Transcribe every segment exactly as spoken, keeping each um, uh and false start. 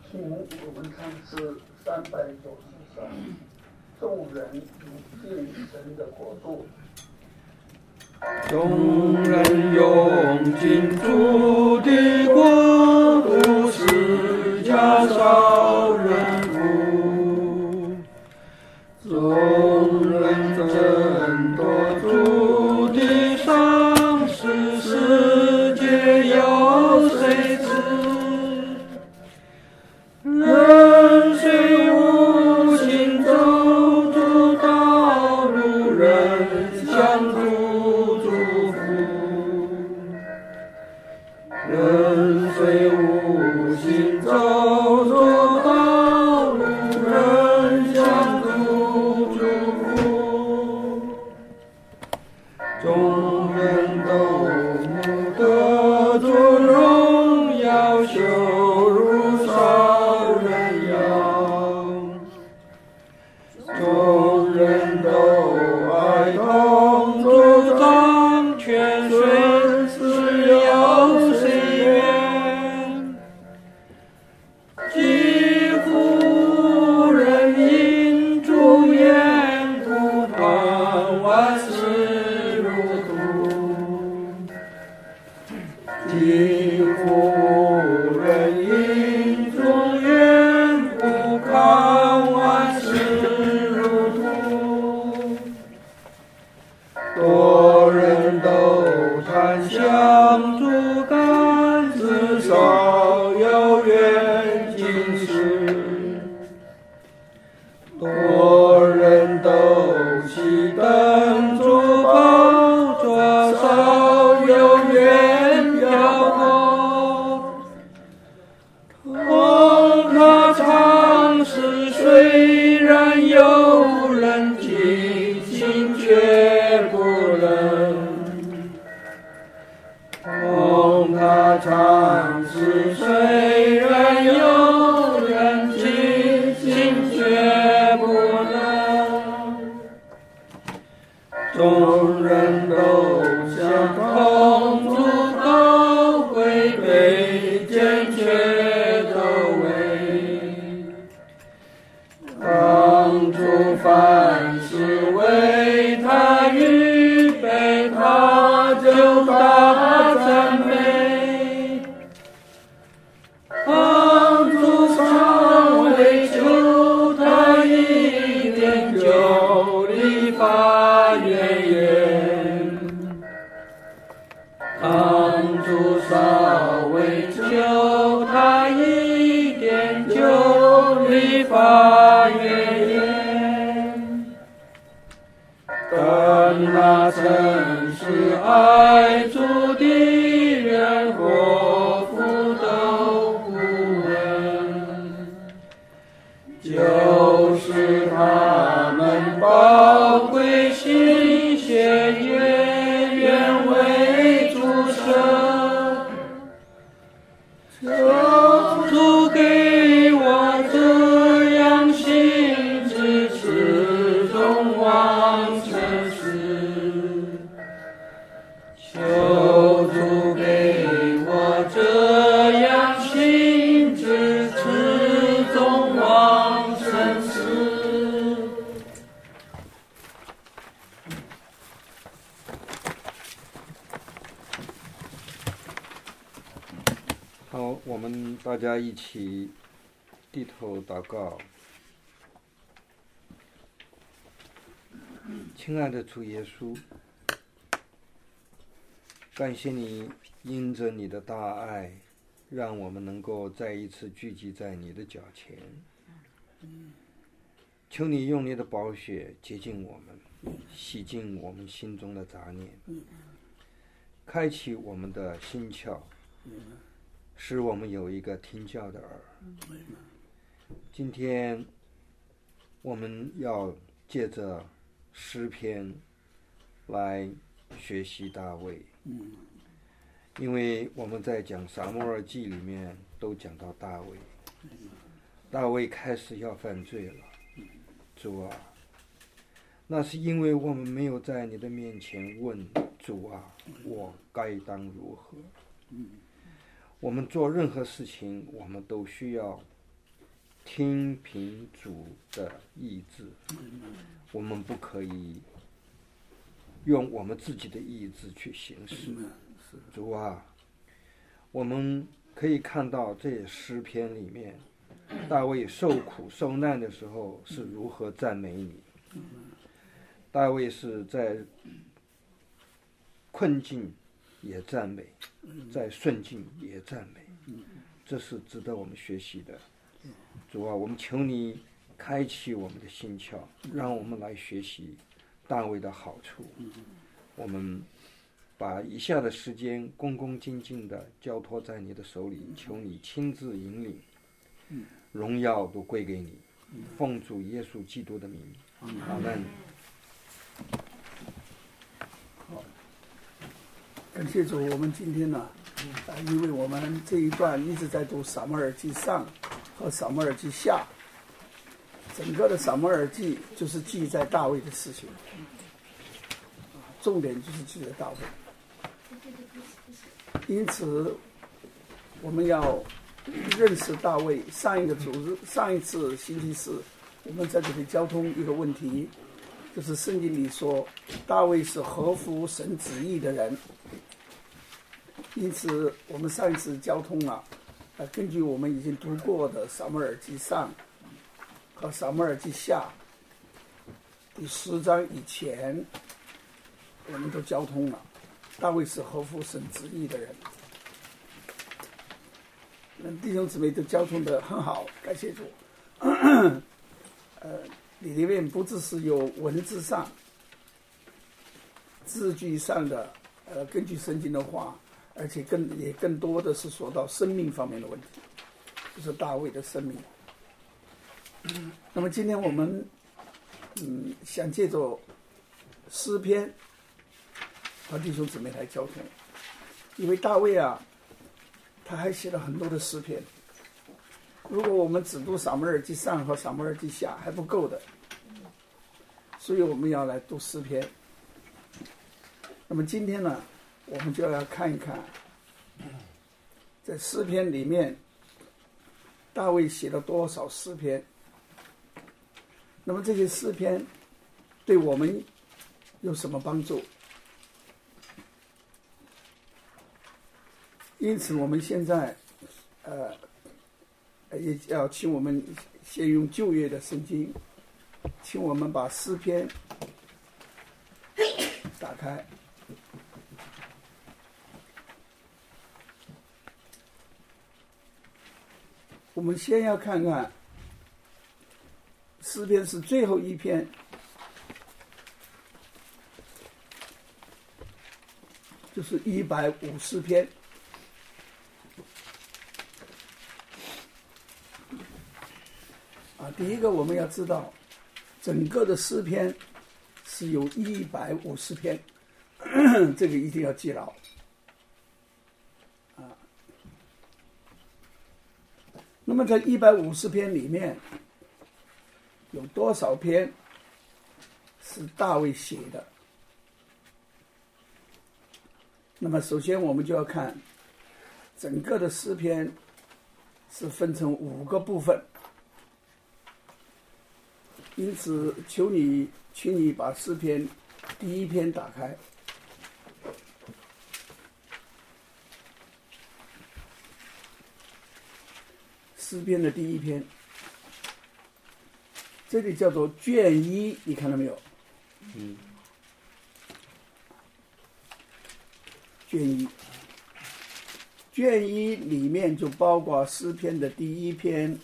请我们看是三百九十三，众人有进神的国度。 众人用进主的国度，是家少人物。众人争夺主的赏识，世界有谁知？人虽无心走主道路，人向主祝福。人虽无心走主道路，人向主祝福。众人都目得主荣耀，羞辱少人样。众人都爱同主掌权，谁是有谁愿？几乎人因主缘故，盼万事如土。几乎人因主缘故，盼万事如土。多人都谈相主感，至少有远近事。多人都喜等主宝座，少有远飘过。同他尝试，虽然有人尽心，却不能。同他尝试，虽然有人尽心，却不能。众人都想同主高贵，卑贱却都为。当主凡事为他预备，他就大赞美。当主尚未求他一点，就立法怨言。当主稍微求他一点，就立法怨言。但那曾是爱主的人，祸福都不闻，就是他们宝贵心血，也愿为主舍。求主给我这样心志，始终忘尘世。求主给我这样心志，始终忘尘世。 好，我们大家一起低头祷告。亲爱的主耶稣，感谢你因着你的大爱，让我们能够再一次聚集在你的脚前。求你用你的宝血洁净我们，洗净我们心中的杂念，开启我们的心窍，使我们有一个听教的耳。今天我们要借着诗篇来学习大卫，因为我们在讲撒母耳记里面都讲到大卫，大卫开始要犯罪了。主啊，那是因为我们没有在你的面前问主啊，我该当如何？我们做任何事情，我们都需要听凭主的意志，我们不可以用我们自己的意志去行事。主啊，我们可以看到这诗篇里面，大卫受苦受难的时候是如何赞美你。大卫是在困境也赞美，在顺境也赞美，这是值得我们学习的。主啊，我们求你开启我们的心窍，让我们来学习大卫的好处。我们把以下的时间恭恭敬敬地交托在你的手里，求你亲自引领，荣耀都归给你，奉主耶稣基督的名，阿们。 好，感谢主，我们今天呢、啊，因为我们这一段一直在读撒母耳记上和撒母耳记下，整个的撒母耳记就是记载大卫的事情，重点就是记载大卫。因此，我们要认识大卫。上一个主日，上一次星期四，我们在这里交通一个问题，就是圣经里说大卫是合乎神旨意的人。因此，我们上一次交通了，呃，根据我们已经读过的撒母耳记上和撒母耳记下第十章以前，我们都交通了。大卫是合乎神旨意的人，弟兄姊妹都交通得很好，感谢主。呃，里面不只是有文字上、字句上的，呃，根据圣经的话，而且更也更多的是说到生命方面的问题，就是大卫的生命。嗯、那么今天我们嗯想借着诗篇和弟兄姊妹来交通，因为大卫啊，他还写了很多的诗篇。如果我们只读撒母耳记上和撒母耳记下还不够的，所以我们要来读诗篇。那么今天呢，我们就要看一看，在诗篇里面，大卫写了多少诗篇？那么这些诗篇对我们有什么帮助？因此，我们现在，呃，也要请我们先用旧约的圣经，请我们把诗篇打开。我们先要看看，诗篇是最后一篇，就是一百五十篇。啊，第一个我们要知道，整个的诗篇是有一百五十篇，这个一定要记牢。啊，那么在一百五十篇里面，有多少篇是大卫写的？那么首先我们就要看整个的诗篇是分成五个部分。因此，求你，请你把诗篇第一篇打开。诗篇的第一篇，这里叫做卷一，你看到没有？ 嗯。 卷一，卷一里面就包括诗篇的第一篇。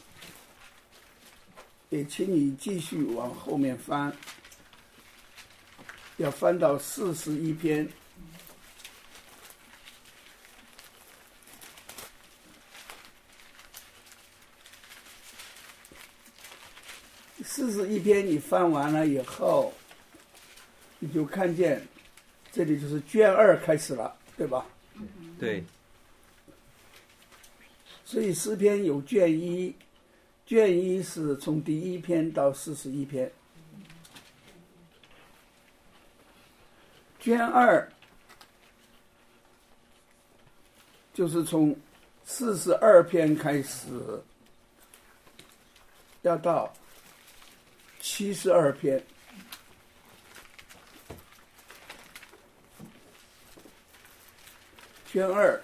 也请你继续往后面翻，要翻到四十一篇。四十一篇你翻完了以后，你就看见这里就是卷二开始了，对吧？ 对。 所以诗篇有卷一。卷一是从第一篇到四十一篇，卷二就是从四十二篇开始要到七十二篇。卷二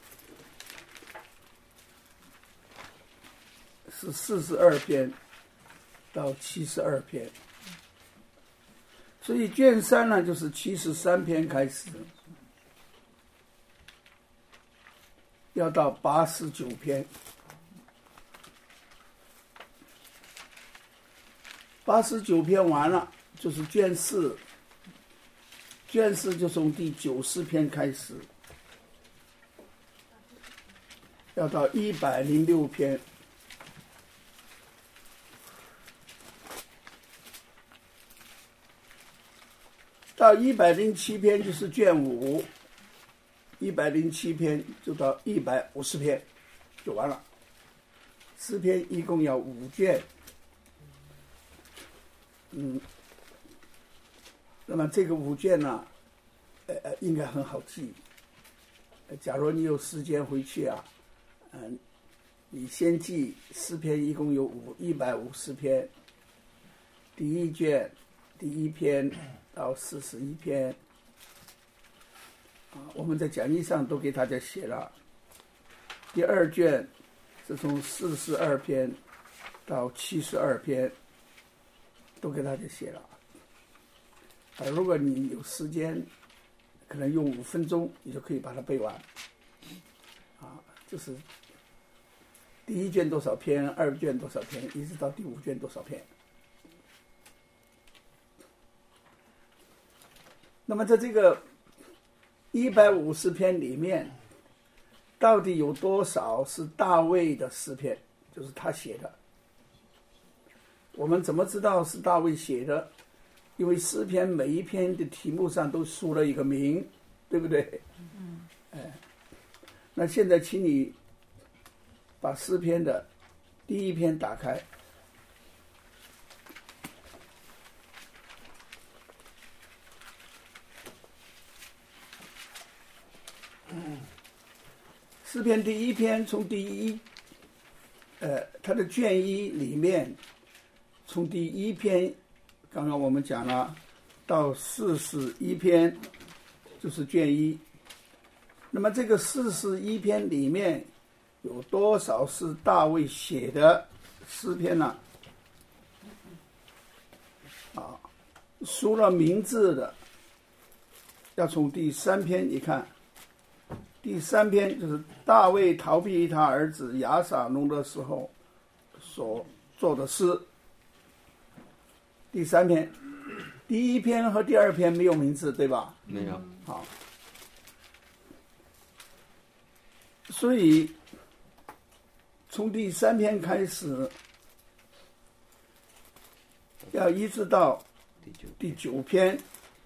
是四十二篇到七十二篇，所以卷三呢就是七十三篇开始，要到八十九篇。八十九篇完了就是卷四，卷四就从第九十篇开始，要到一百零六篇。到一百零七篇就是卷五，一百零七篇就到一百五十篇就完了。诗篇一共要五卷，嗯，那么这个五卷呢，呃，应该很好记。假如你有时间回去啊，嗯，你先记诗篇一共有五一百五十篇，第一卷第一篇到四十一篇，啊，我们在讲义上都给大家写了。第二卷是从四十二篇到七十二篇，都给大家写了。啊，如果你有时间，可能用五分钟，你就可以把它背完。啊，就是第一卷多少篇，二卷多少篇，一直到第五卷多少篇。那么在这个一百五十篇里面，到底有多少是大卫的诗篇，就是他写的？我们怎么知道是大卫写的？因为诗篇每一篇的题目上都输了一个名，对不对？嗯。哎，那现在请你把诗篇的第一篇打开。诗篇第一篇从第一，呃，它的卷一里面，从第一篇，刚刚我们讲了，到四十一篇，就是卷一。那么这个四十一篇里面有多少是大卫写的诗篇呢？啊，输了名字的，要从第三篇一看。第三篇就是大卫逃避他儿子亚撒龙的时候所做的诗。第三篇，第一篇和第二篇没有名字，对吧？ 没有。 好，所以从第三篇开始，要一直到第九篇，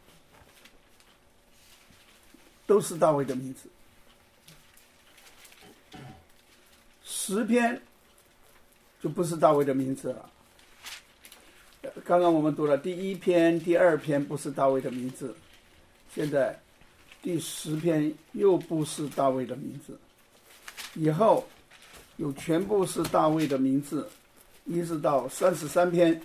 都是大卫的名字。十篇就不是大卫的名字了。刚刚我们读了第一篇、第二篇不是大卫的名字，现在第十篇又不是大卫的名字，以后有全部是大卫的名字，一直到三十三篇。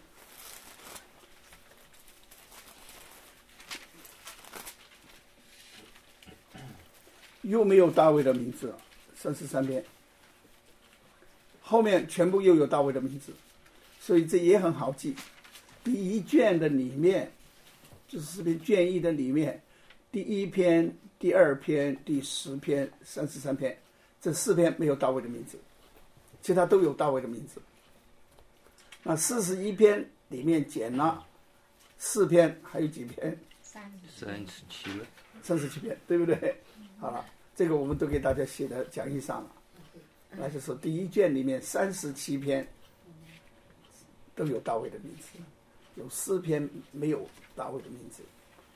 又没有大卫的名字，三十三篇。后面全部又有大卫的名字，所以这也很好记。第一卷的里面，就是诗篇卷一的里面，第一篇、第二篇、第十篇、三十三篇，这四篇没有大卫的名字，其他都有大卫的名字。那四十一篇里面减了四篇，还有几篇？ 三十七了。 三十七篇，对不对？好了，这个我们都给大家写在讲义上了。那就是第一卷里面三十七篇都有大卫的名字，有四篇没有大卫的名字。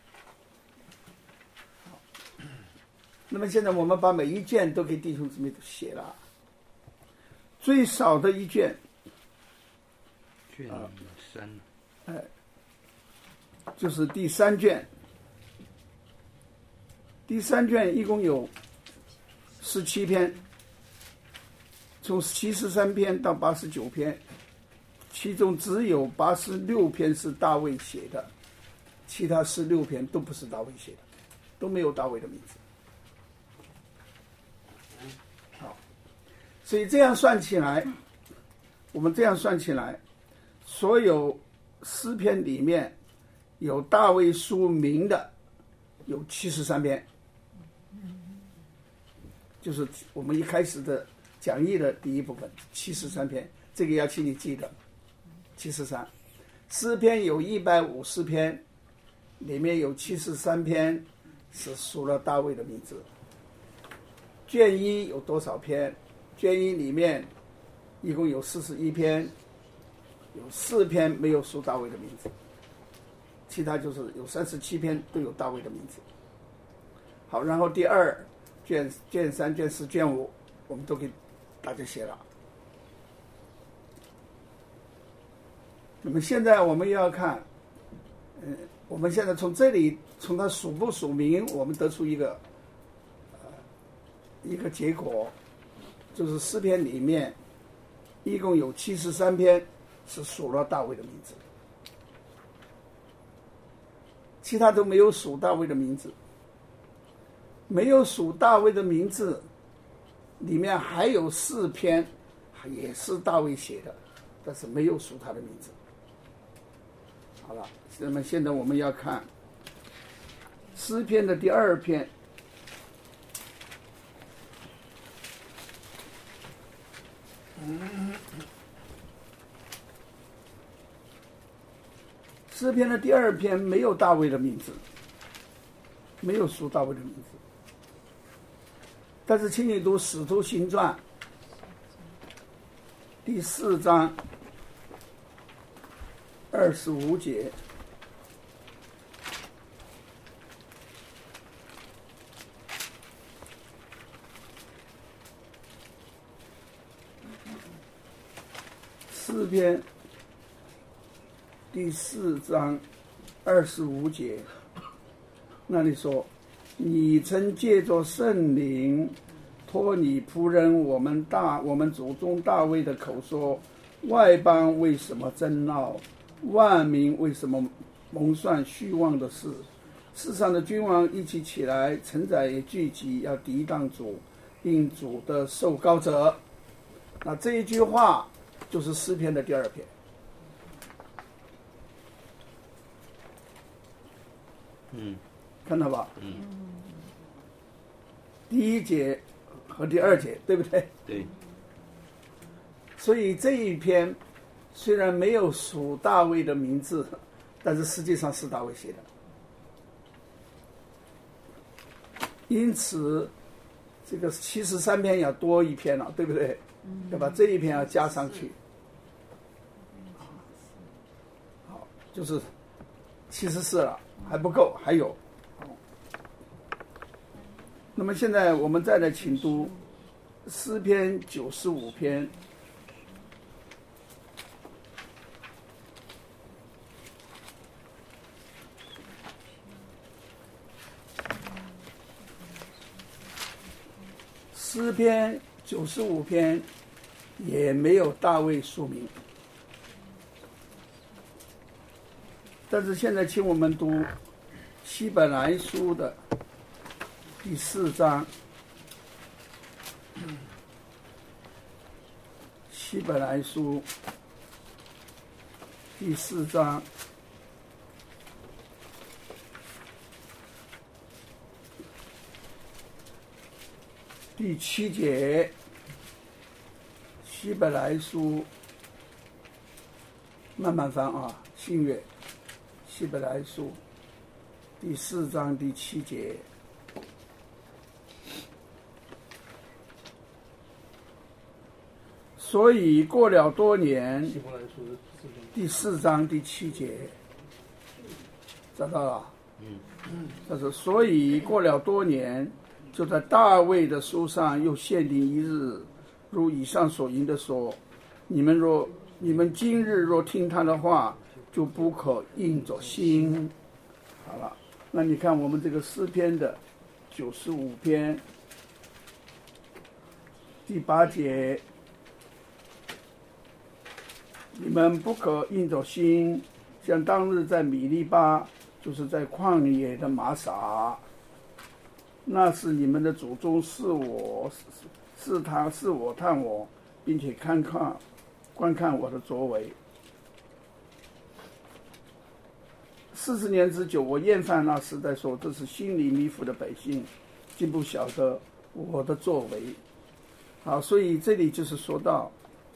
好，那么现在我们把每一卷都给弟兄姊妹都写了，最少的一卷， 卷三， 哎，就是第三卷。第三卷一共有十七篇。从七十三篇到八十九篇， 其中只有八十六篇是大卫写的，其他十六篇都不是大卫写的，都没有大卫的名字。好，所以这样算起来，我们这样算起来，所有诗篇里面有大卫书名的有七十三篇，就是我们一开始的讲义的第一部分，七十三篇，这个要请你记得，七十三。诗篇有一百五十篇，里面有七十三篇是属了大卫的名字。卷一有多少篇？卷一里面一共有四十一篇，有四篇没有属大卫的名字，其他就是有三十七篇都有大卫的名字。好，然后第二卷、卷三、卷四、卷五，我们都给大家写了。那么现在我们要看，嗯，我们现在从这里，从它属不属名，我们得出一个，呃，一个结果，就是诗篇里面一共有七十三篇是属了大卫的名字，其他都没有属大卫的名字。没有属大卫的名字，里面还有四篇也是大卫写的，但是没有属他的名字。好了，那么现在我们要看诗篇的第二篇。诗篇的第二篇没有大卫的名字，没有属大卫的名字。但是请你读《使徒行传》第四章二十五节。诗篇第四章二十五节，那里说：“你曾借着圣灵托你仆人我们大我们祖宗大卫的口说，外邦为什么争闹，万民为什么蒙算虚妄的事？世上的君王一起起来，臣宰也聚集，要抵挡主，因主的受膏者。”那这一句话就是诗篇的第二篇。 嗯， 看到吧？ 嗯， 第一节和第二节，对不对？ 对。 所以这一篇虽然没有属大卫的名字，但是实际上是大卫写的。因此，这个七十三篇要多一篇了，对不对？要把这一篇要加上去。好，就是七十四了，还不够，还有。那么现在我们再来请读诗篇九十五篇。诗篇九十五篇也没有大卫署名，但是现在请我们读希伯来书的第四章，希伯来书第四章第七节，希伯来书慢慢翻啊，新约希伯来书第四章第七节。所以过了多年，第四章第七节，找到了。嗯，他说，所以过了多年，就在大卫的书上又限定一日，如以上所引的说：你们若你们今日若听他的话，就不可硬着心。好了，那你看我们这个诗篇的九十五篇第八节。 你们不可硬着心，像当日在米利巴，就是在旷野的玛撒，那是你们的祖宗是我是他是我探我，并且看看观看我的作为。四十年之久，我厌烦那时代说，这是心里迷糊的百姓，竟不晓得我的作为。好，所以这里就是说到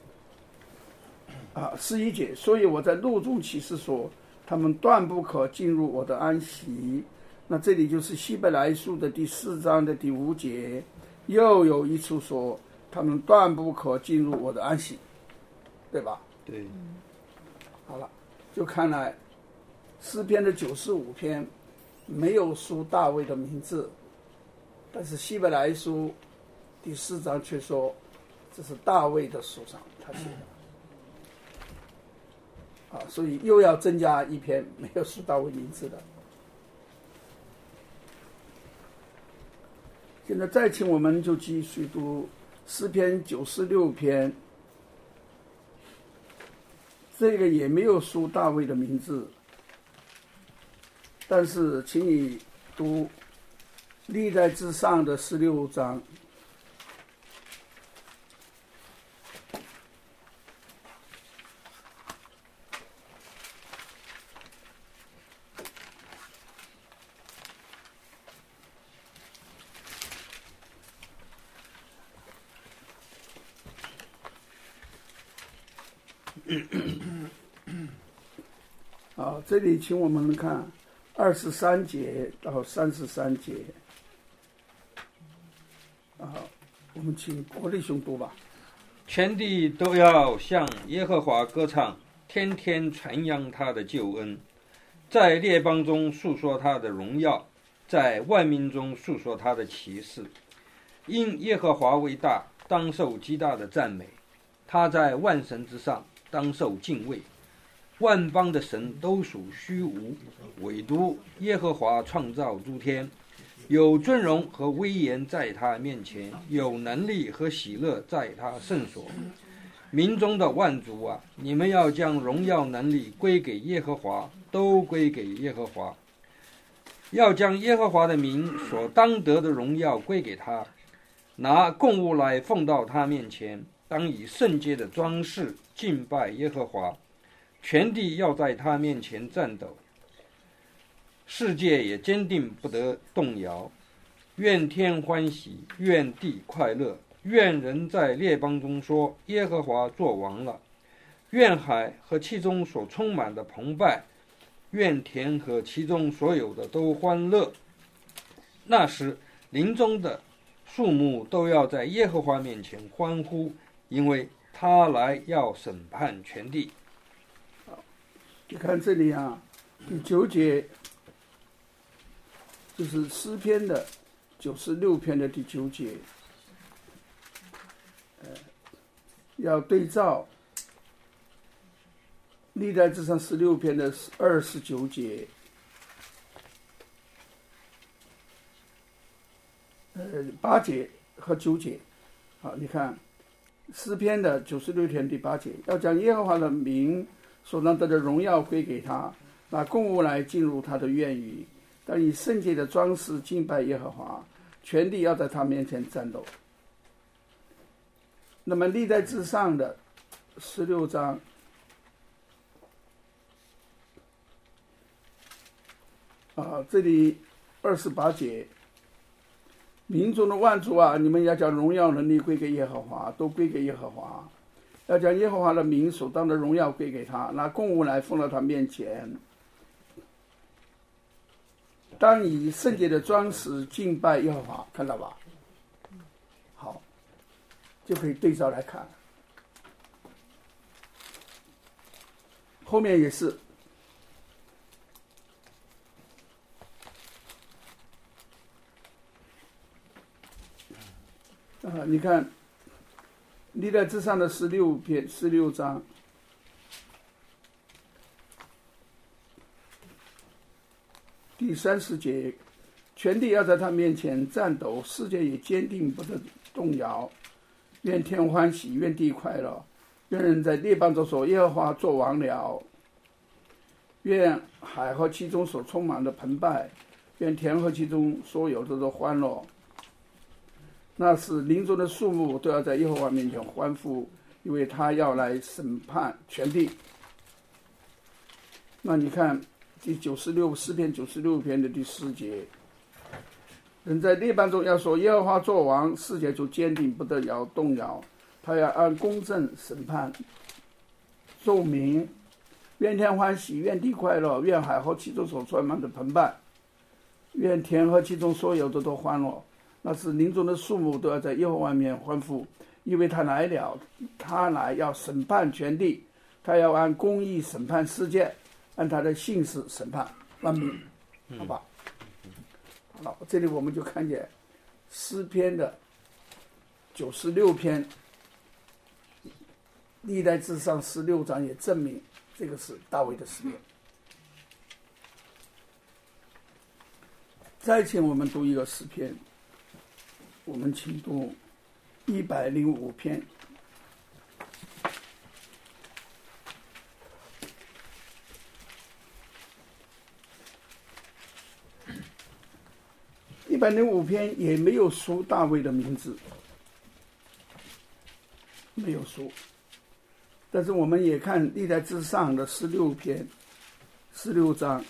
啊，十一节，所以我在怒中起誓说，他们断不可进入我的安息。那这里就是希伯来书的第四章的第五节，又有一处说，他们断不可进入我的安息，对吧？ 对。 好了，就看来诗篇的九十五篇没有书大卫的名字，但是希伯来书第四章却说这是大卫的书上他写的。啊，所以又要增加一篇没有书大卫名字的。现在再请我们就继续读诗篇九十六篇，这个也没有书大卫的名字，但是请你读历代之上的十六章。好，这里请我们看二十三节到三十三节。啊，我们请国立兄读吧。 全地都要向耶和华歌唱，天天传扬他的救恩，在列邦中述说他的荣耀，在万民中述说他的奇事。因耶和华为大，当受极大的赞美，他在万神之上，当受敬畏。万邦的神都属虚无，唯独耶和华创造诸天。有尊荣和威严在他面前，有能力和喜乐在他圣所。民中的万族啊，你们要将荣耀能力归给耶和华，都归给耶和华。要将耶和华的名所当得的荣耀归给他，拿供物来奉到他面前，当以圣洁的装饰敬拜耶和华。全地要在他面前颤抖，世界也坚定不得动摇。愿天欢喜，愿地快乐，愿人在列邦中说耶和华作王了。愿海和其中所充满的澎湃，愿田和其中所有的都欢乐。那时林中的树木都要在耶和华面前欢呼，因为他来要审判全地。 你看这里啊，第九节就是诗篇的九十六篇的第九节，呃，要对照历代志上十六篇的二十九节，呃，八节和九节。好，你看诗篇的九十六篇第八节，要将耶和华的名所当得的荣耀归给他，拿供物来进入他的院宇，当以圣洁的装饰敬拜耶和华，全地要在他面前战斗。那么历代志上的十六章啊，这里二十八节，民中的万族啊，你们要将荣耀能力归给耶和华，都归给耶和华。要将耶和华的名所当的荣耀归给他，拿供物来奉到他面前，当以圣洁的装饰敬拜耶和华，看到吧？好，就可以对照来看。后面也是，啊，你看。历代志上的十六篇十六章，第三十节，全地要在他面前颤抖，世界也坚定不得动摇。愿天欢喜，愿地快乐， 愿人在列邦中说：耶和华作王了。愿海和其中所充满的澎湃，愿田和其中所有的都欢乐。那是林中的树木都要在耶和华面前欢呼，因为他要来审判全地。那你看第九十六诗篇九十六篇的第四节，人在列邦中要说耶和华作王，世界就坚定，不得摇动摇。他要按公正审判众民。愿天欢喜，愿地快乐，愿海和其中所充满的澎湃，愿田和其中所有的都欢乐。那是林中的树木都要在耶和华面欢呼，因为他来了，他来要审判全地，他要按公义审判世界，按他的信实审判万民。好吧，好了，这里我们就看见诗篇的九十六篇，历代志上十六章也证明这个是大卫的诗篇。再请我们读一个诗篇，我们请读一百零五篇。一百零五篇也没有书大卫的名字，没有书。但是我们也看历代志上的十六篇，十六章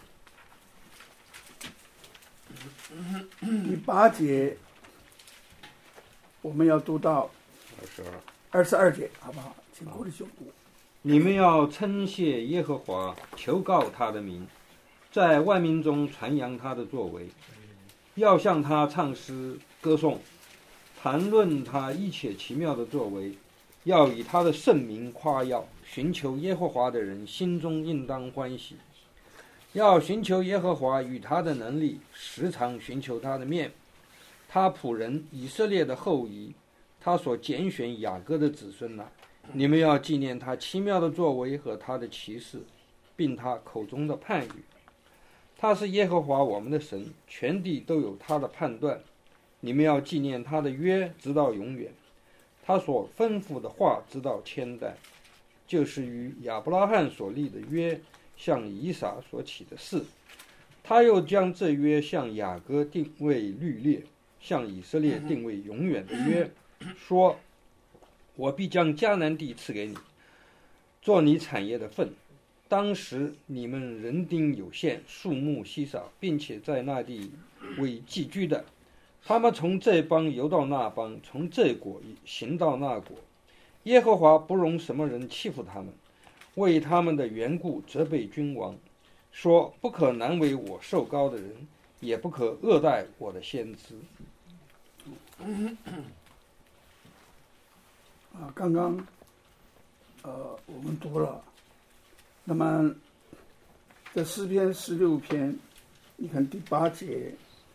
第八节，我们要读到二十二， 二十二节，好不好？请郭弟兄读。 你们要称谢耶和华，求告他的名，在万民中传扬他的作为，要向他唱诗歌颂，谈论他一切奇妙的作为。要以他的圣名夸耀，寻求耶和华的人心中应当欢喜。要寻求耶和华与他的能力，时常寻求他的面。他仆人以色列的后裔，他所拣选雅各的子孙啊，你们要纪念他奇妙的作为和他的奇事，并他口中的判语。他是耶和华我们的神，全地都有他的判断。你们要纪念他的约，直到永远。他所吩咐的话直到千代，就是与亚伯拉罕所立的约，向以撒所起的誓。他又将这约向雅各定为律例，向以色列定为永远的约，说：我必将迦南地赐给你，做你产业的份。当时你们人丁有限，树木稀少，并且在那地为寄居的。他们从这邦游到那邦，从这国行到那国。耶和华不容什么人欺负他们，为他们的缘故责备君王，说：不可难为我受膏的人，也不可恶待我的先知。 啊，刚刚呃我们读了，那么这诗篇十六篇，你看第八节。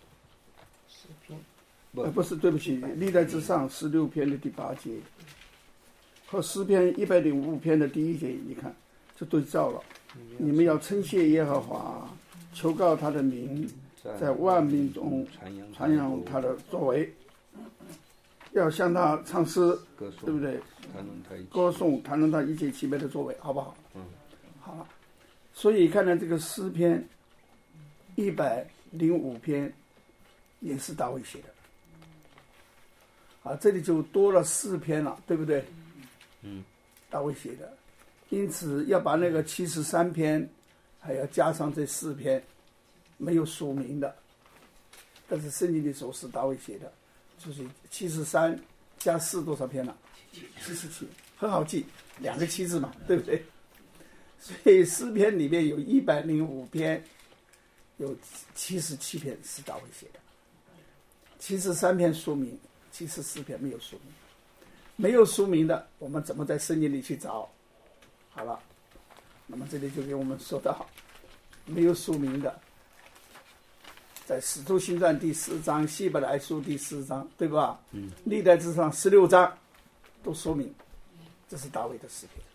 呃，不是，对不起，历代志上十六篇的第八节和诗篇一百零五篇的第一节，你看就对照了。你们要称谢耶和华，求告他的名，在万民中传扬他的作为，要向他唱诗，对不对？歌颂谈论他一切奇妙的作为，好不好？嗯，好了。所以看到这个诗篇一百零五篇也是大卫写的。啊，这里就多了四篇了，对不对？嗯，大卫写的，因此要把那个七十三篇还要加上这四篇没有署名的，但是圣经里说是大卫写的，就是七十三加四多少篇了？七十七，很好记，两个七字嘛，对不对？所以诗篇里面有一百零五篇，有七十七篇是大卫写的，七十三篇署名。七十四篇没有署名，没有署名的，我们怎么在圣经里去找？好了，那么这里就给我们说到，没有署名的，在使徒行传第四章、希伯来书第四章，对吧？嗯。历代志上十六章都说明，这是大卫的诗篇。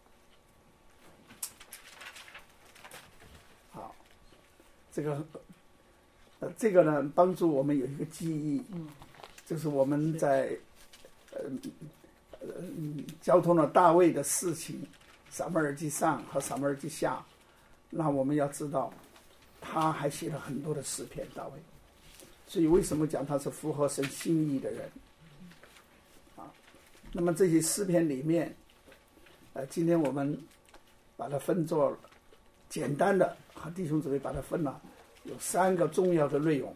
好，这个，呃，这个呢，帮助我们有一个记忆。嗯。就是我们在呃呃交通了大卫的事情，撒母耳记上和撒母耳记下，那我们要知道，他还写了很多的诗篇，大卫。所以为什么讲他是符合神心意的人？啊，那么这些诗篇里面，呃，今天我们把它分作简单的，和弟兄姊妹把它分了，有三个重要的内容。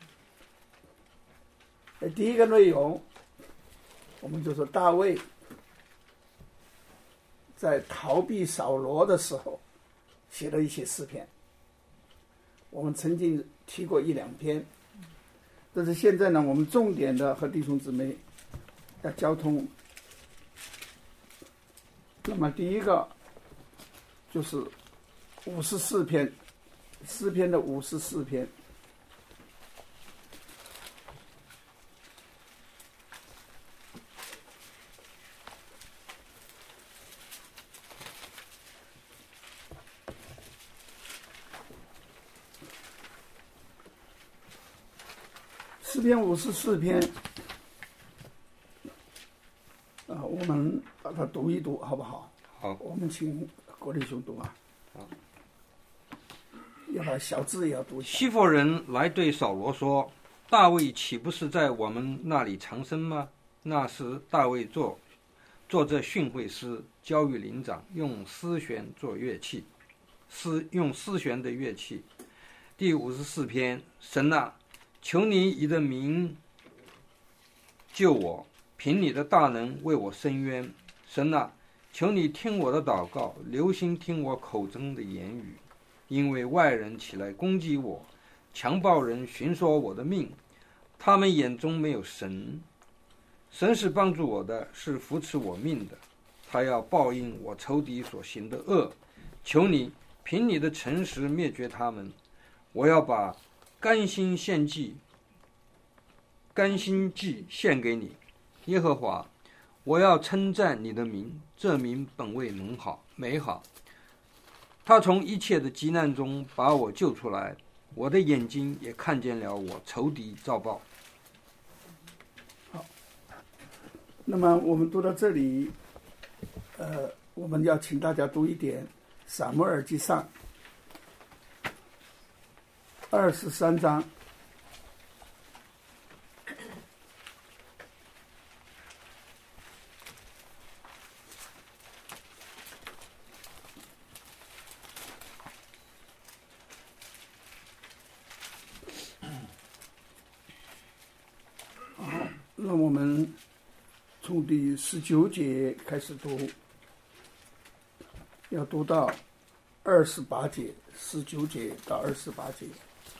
呃，第一个内容，我们就说大卫在逃避扫罗的时候写了一些诗篇，我们曾经提过一两篇，但是现在呢，我们重点的和弟兄姊妹要交通。那么第一个就是五十四篇，诗篇的五十四篇。诗篇五十四篇，啊，我们把它读一读，好不好？ 好。 我们请国立兄读啊。 好。 要把小字也要读一下。 西弗人来对扫罗说：“大卫岂不是在我们那里藏身吗？”那时大卫做做这训诲诗，交与灵长，用丝弦做乐器，丝用丝弦的乐器。第五十四篇，神啊，求你以的名救我，凭你的大能为我伸冤。神啊，求你听我的祷告，留心听我口中的言语。因为外人起来攻击我，强暴人寻索我的命，他们眼中没有神。神是帮助我的，是扶持我命的，他要报应我仇敌所行的恶。求你凭你的诚实灭绝他们。我要把甘心献祭甘心祭献给你，耶和华，我要称赞你的名，这名本为美好美好。他从一切的急难中把我救出来，我的眼睛也看见了我仇敌遭报。 好，那么我们读到这里，呃，我们要请大家读一点撒母耳记上二十三章。那我们从第十九节开始读，要读到二十八节，十九节到二十八节。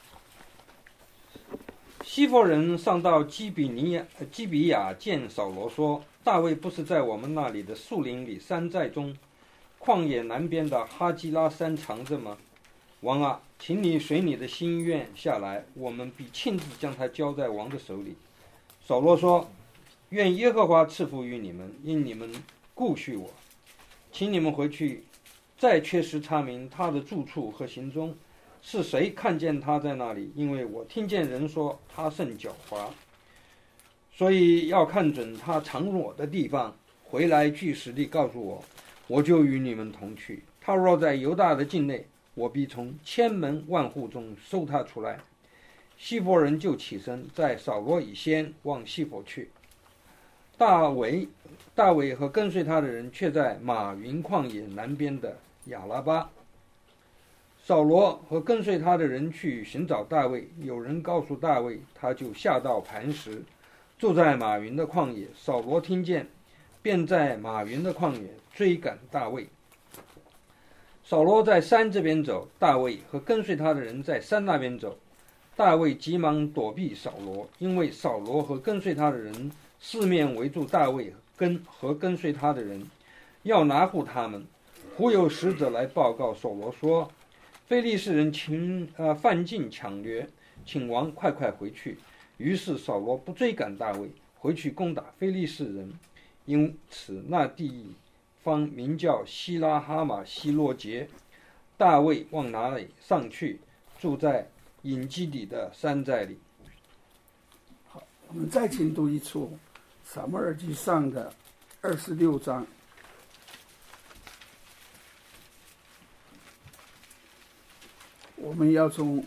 西弗人上到基比尼亚基比亚见扫罗说：“大卫不是在我们那里的树林里、山寨中、旷野南边的哈基拉山藏着吗？王啊，请你随你的心愿下来，我们必亲自将他交在王的手里。”扫罗说：“愿耶和华赐福于你们，因你们顾恤我，请你们回去，再确实查明他的住处和行踪，是谁看见他在那里？因为我听见人说他甚狡猾，所以要看准他藏我的地方，回来据实地告诉我，我就与你们同去。他若在犹大的境内，我必从千门万户中收他出来。”西弗人就起身，在扫罗以先往西弗去。大卫大卫和跟随他的人却在马云旷野南边的亚拉巴。扫罗和跟随他的人去寻找大卫，有人告诉大卫，他就下到磐石，住在马云的旷野。扫罗听见，便在马云的旷野追赶大卫。扫罗在山这边走，大卫和跟随他的人在山那边走。大卫急忙躲避扫罗，因为扫罗和跟随他的人四面围住大卫跟和跟随他的人，要拿护他们。忽有使者来报告扫罗说：“非利士人侵呃犯境抢掠，请王快快回去。”于是扫罗不追赶大卫，回去攻打非利士人。因此那地方名叫希拉哈马希洛杰。大卫往哪里上去，住在隐基底的山寨里。 好，我们再请读一处撒母耳记上的二十六章，我们要从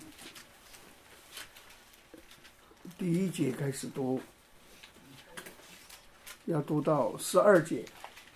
第一节开始读，要读到十二节。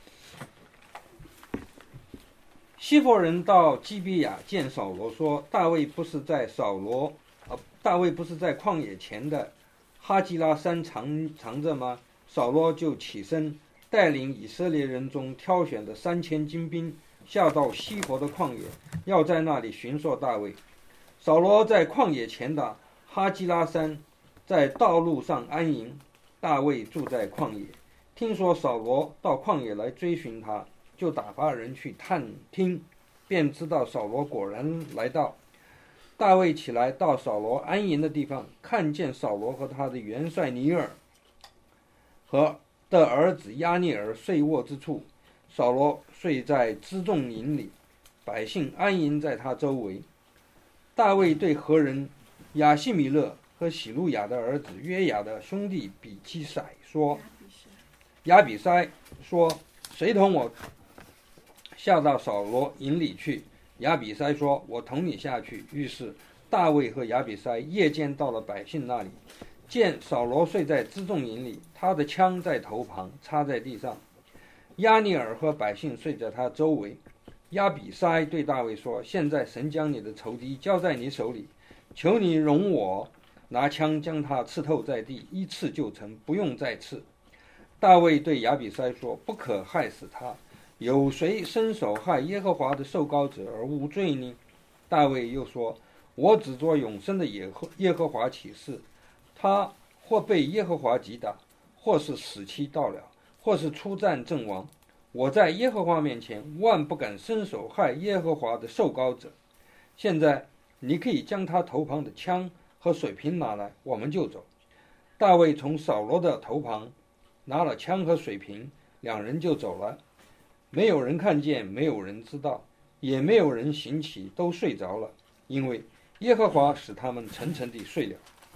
西弗人到基比亚见扫罗，说：“大卫不是在扫罗，呃，大卫不是在旷野前的哈基拉山藏藏着吗？”扫罗就起身，带领以色列人中挑选的三千精兵，下到西弗的旷野，要在那里寻索大卫。扫罗在旷野前的哈基拉山，在道路上安营。大卫住在旷野，听说扫罗到旷野来追寻他，就打发人去探听，便知道扫罗果然来到。大卫起来到扫罗安营的地方，看见扫罗和他的元帅尼尔和的儿子亚尼尔睡卧之处。扫罗睡在辎重营里，百姓安营在他周围。大卫对何人亚希米勒和喜路亚的儿子约雅的兄弟比基塞说：“亚比筛说，谁同我下到扫罗营里去？”亚比筛说：“我同你下去。”于是大卫和亚比筛夜间到了百姓那里，见扫罗睡在辎重营里，他的枪在头旁，插在地上。亚尼尔和百姓睡在他周围。亚比筛对大卫说：“现在神将你的仇敌交在你手里，求你容我拿枪将他刺透在地，一刺就成，不用再刺。”大卫对亚比筛说：“不可害死他。有谁伸手害耶和华的受膏者而无罪呢？”大卫又说：“我只做永生的耶和耶和华起誓，他或被耶和华击打，或是死期到了，或是出战阵亡。我在耶和华面前万不敢伸手害耶和华的受膏者。现在你可以将他头旁的枪和水瓶拿来，我们就走。”大卫从扫罗的头旁拿了枪和水瓶，两人就走了。没有人看见，没有人知道，也没有人醒起，都睡着了，因为耶和华使他们沉沉地睡了。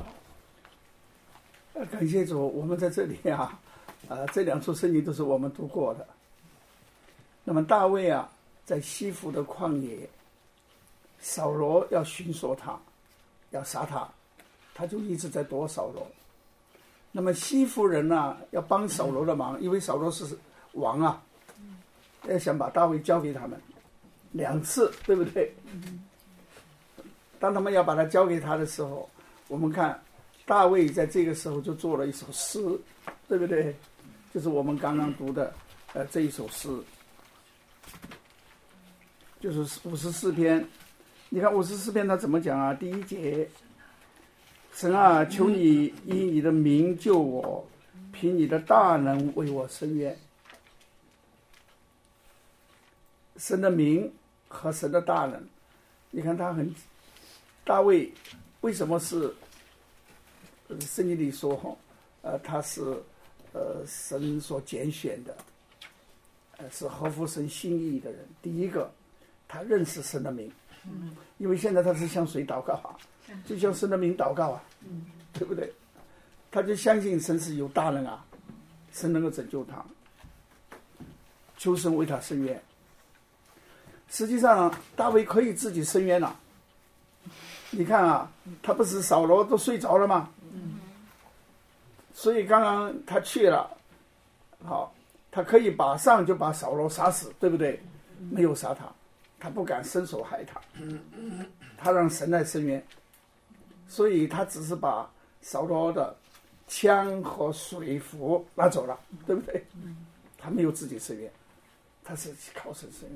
感谢主，我们在这里啊，呃，这两处圣经都是我们读过的。那么大卫啊，在西弗的旷野，扫罗要寻索他，要杀他，他就一直在躲扫罗。那么西弗人呢、啊，要帮扫罗的忙，因为扫罗是王啊，要想把大卫交给他们，两次，对不对？当他们要把他交给他的时候，我们看大卫在这个时候就做了一首诗，对不对？就是我们刚刚读的呃这一首诗，就是五十四篇。你看五十四篇他怎么讲啊？第一节：神啊，求你以你的名救我，凭你的大能为我伸冤。神的名和神的大能，你看他很，大卫为什么是圣经里说呃他是呃神所拣选的，呃是合乎神心意的人。第一个，他认识神的名，因为现在他是向谁祷告啊？就向神的名祷告啊，对不对？他就相信神是有大能啊，神能够拯救他，求神为他伸冤。实际上大卫可以自己伸冤了，你看啊，他不是扫罗都睡着了吗？所以刚刚他去了，好，他可以马上就把扫罗杀死，对不对？没有杀他，他不敢伸手害他，他让神来伸冤，所以他只是把扫罗的枪和水壶拿走了，对不对？他没有自己伸冤，他是靠神伸冤。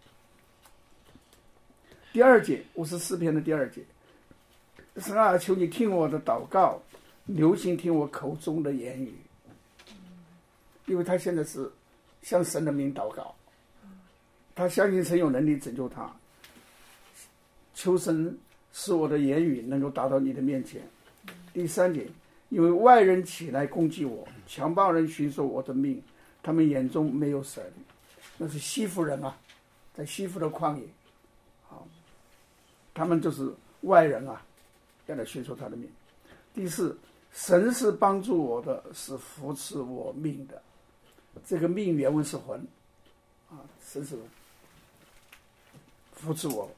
第二节，五十四篇的第二节：神啊，求你听我的祷告，留心听我口中的言语。因为他现在是向神的名祷告，他相信神有能力拯救他，求神使我的言语能够达到你的面前。第三节：因为外人起来攻击我，强暴人寻索我的命，他们眼中没有神。那是西弗人啊，在西弗的旷野，好，他们就是外人啊，要来寻索他的命。第四，神是帮助我的，是扶持我命的。 这个命原文是魂啊，神是扶持我。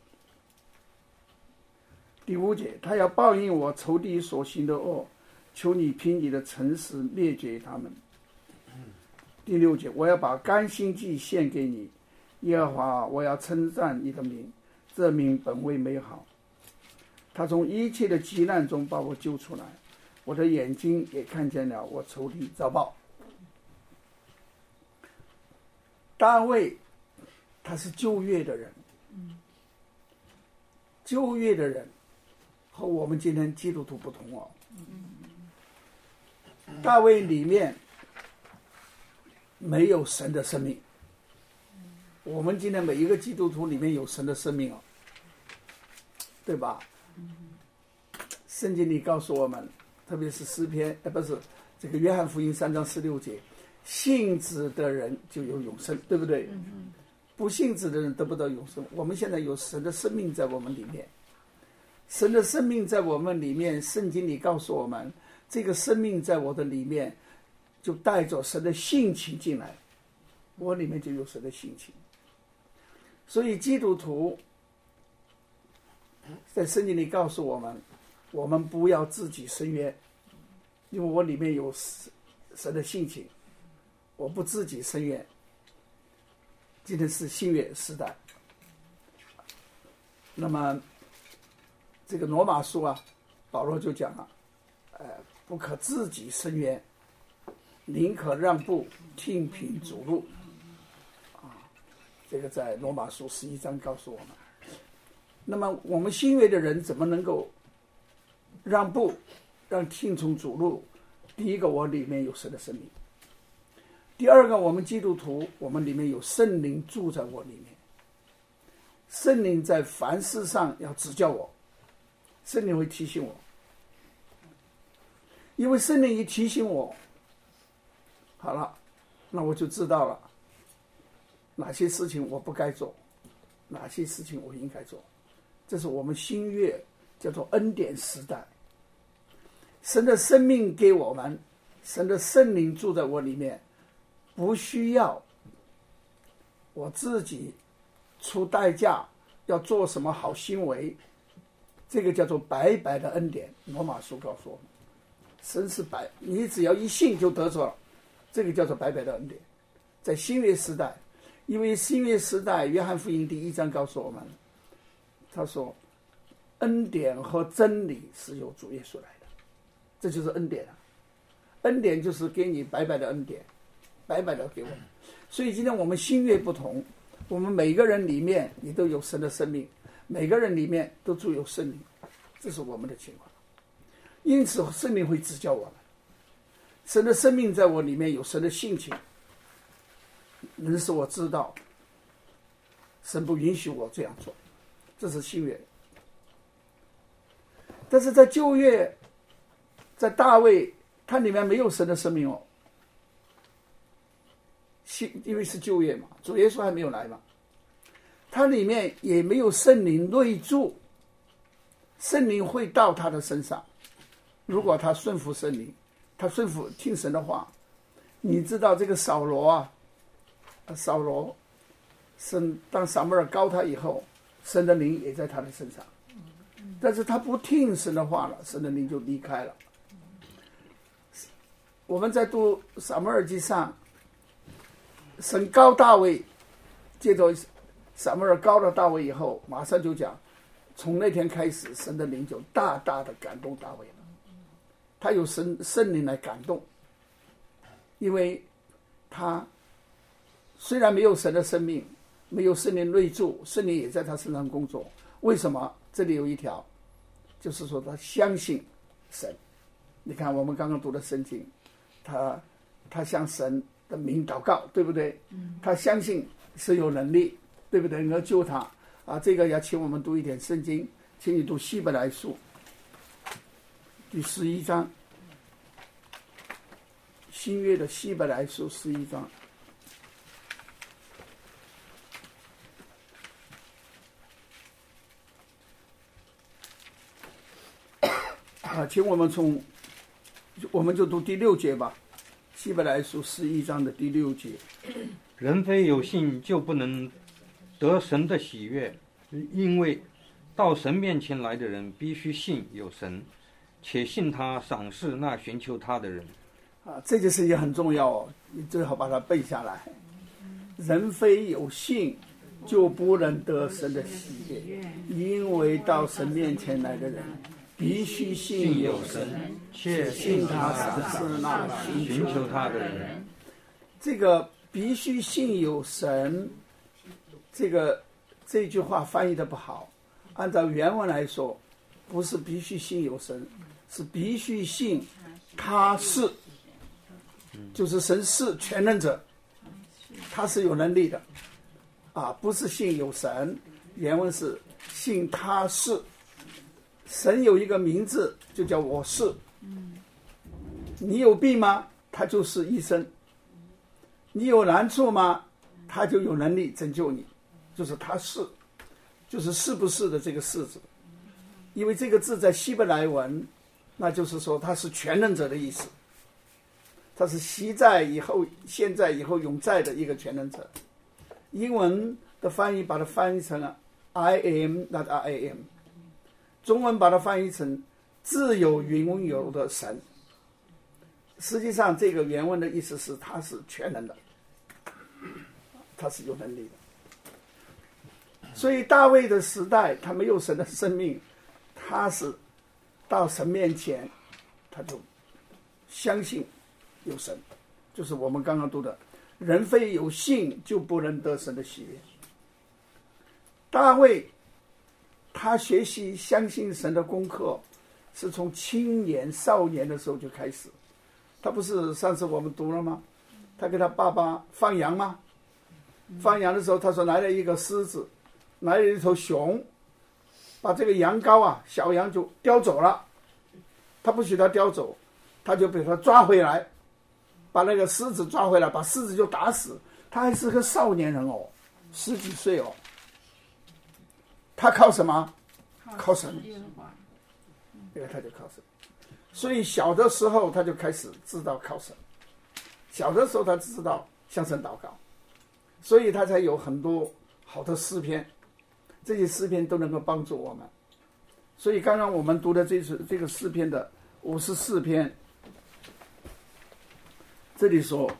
第五节，他要报应我仇敌所行的恶，求你凭你的诚实灭绝他们。第六节，我要把甘心祭献给你，耶和华，我要称赞你的名，这名本为美好。他从一切的急难中把我救出来，我的眼睛也看见了我仇敌遭报。大卫他是旧约的人，旧约的人和我们今天基督徒不同哦。大卫里面没有神的生命，我们今天每一个基督徒里面有神的生命哦，对吧？圣经里告诉我们，特别是诗篇，呃，不是这个约翰福音三章十六节，信子的人就有永生，对不对？不信子的人得不到永生。我们现在有神的生命在我们里面，神的生命在我们里面，圣经里告诉我们，这个生命在我的里面，就带着神的性情进来，我里面就有神的性情。所以基督徒在圣经里告诉我们，我们不要自己伸冤，因为我里面有神的性情，我不自己伸冤。今天是新约时代，那么这个罗马书啊，保罗就讲了，呃，不可自己伸冤，宁可让步，听凭主路。啊，这个在罗马书十一章告诉我们。那么我们新约的人怎么能够让步，让听从主路？第一个，我里面有神的生命；第二个，我们基督徒，我们里面有圣灵住在我里面。圣灵在凡事上要指教我，圣灵会提醒我，因为圣灵一提醒我，好了，那我就知道了哪些事情我不该做，哪些事情我应该做。这是我们新约叫做恩典时代，神的生命给我们，神的圣灵住在我里面，不需要我自己出代价要做什么好行为，这个叫做白白的恩典。罗马书告诉我们，神是白，你只要一信就得着了，这个叫做白白的恩典。在新约时代，因为新约时代约翰福音第一章告诉我们，他说恩典和真理是由主耶稣来的，这就是恩典啊。恩典就是给你白白的恩典，白白的给我们。所以今天我们新约不同，我们每个人里面你都有神的生命，每个人里面都住有圣灵，这是我们的情况。因此圣灵会指教我们，神的生命在我里面有神的性情，能使我知道神不允许我这样做，这是新约。但是在旧约，在大卫他里面没有神的生命哦，因为是旧约嘛，主耶稣还没有来嘛，他里面也没有圣灵内住，圣灵会到他的身上，如果他顺服圣灵，他顺服听神的话。你知道这个扫罗啊，扫罗神当撒母耳膏他以后，神的灵也在他的身上，但是他不听神的话了，神的灵就离开了。我们在读撒母耳记上，神膏大卫，接着撒母耳膏了大卫以后，马上就讲，从那天开始，神的灵就大大的感动大卫了。他有神圣灵来感动，因为他虽然没有神的生命，没有圣灵内住，圣灵也在他身上工作。为什么？这里有一条，就是说他相信神。你看我们刚刚读的圣经，他他向神的名祷告，对不对？他相信是有能力，对不对？能够救他啊！这个要请我们读一点圣经，请你读希伯来书第十一章，新约的希伯来书十一章。啊，请我们从，我们就读第六节吧。 希伯来书十一章的第六节， 人非有信就不能得神的喜悦，因为到神面前来的人必须信有神，且信他赏识那寻求他的人。 啊，这件事情很重要哦，你最好把它背下来。人非有信，就不能得神的喜悦，因为到神面前来的人，必须信有神， 且信他赏识那寻求他的人。 这个必须信有神，这个这句话翻译的不好。按照原文来说，不是必须信有神，是必须信他是，就是神是全能者，他是有能力的，啊，不是信有神。原文是信他是，神有一个名字就叫我是。你有病吗？他就是医生。你有难处吗？他就有能力拯救你，就是他是，就是是不是的这个是字。因为这个字在希伯来文，那就是说他是全能者的意思，他是昔在以后现在以后永在的一个全能者。英文的翻译把它翻译成了 I am not I am， 中文把它翻译成自有云有的神。实际上这个原文的意思是他是全能的，他是有能力的。所以大卫的时代他没有神的生命，他是到神面前他就相信有神，就是我们刚刚读的人非有信就不能得神的喜悦。大卫他学习相信神的功课是从青年少年的时候就开始。他不是上次我们读了吗？他给他爸爸放羊吗？放羊的时候他说来了一个狮子，来了一头熊，把这个羊羔啊小羊就叼走了。他不许他叼走，他就被他抓回来，把那个狮子抓回来，把狮子就打死。他还是个少年人哦，十几岁哦。他靠什么？靠神。对，他就靠神。所以小的时候他就开始知道靠神，小的时候他知道向神祷告，所以他才有很多好的诗篇，这些诗篇都能够帮助我们。所以刚刚我们读的这是这个诗篇的五十四篇，这里说：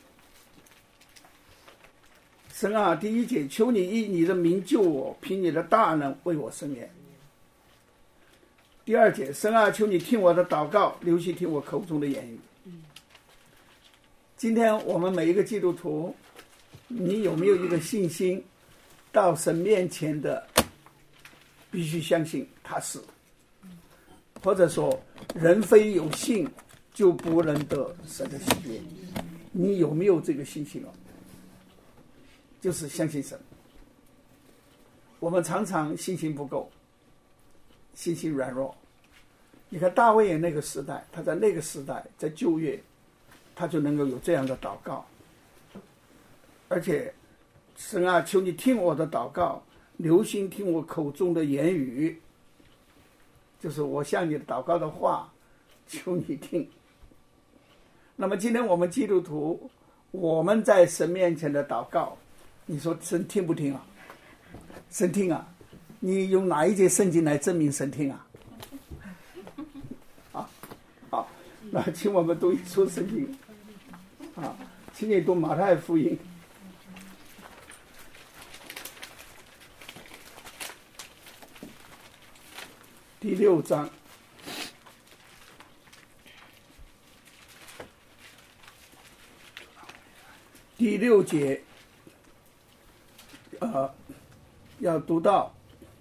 神啊，第一节，求你以你的名救我，凭你的大能为我伸冤。第二节，神啊，求你听我的祷告，留心听我口中的言语。今天我们每一个基督徒，你有没有一个信心，到神面前的必须相信他是，或者说人非有信就不能得神的喜悦。你有没有这个信心哦？就是相信神。我们常常信心不够，信心软弱。你看大卫那个时代，他在那个时代在旧约他就能够有这样的祷告，而且神啊，求你听我的祷告，留心听我口中的言语，就是我向你的祷告的话，求你听。那么今天我们基督徒，我们在神面前的祷告，你说神听不听啊？神听啊！你用哪一节圣经来证明神听啊？啊，好，那请我们读一处圣经啊，请你读马太福音第六章第六节，呃，要读到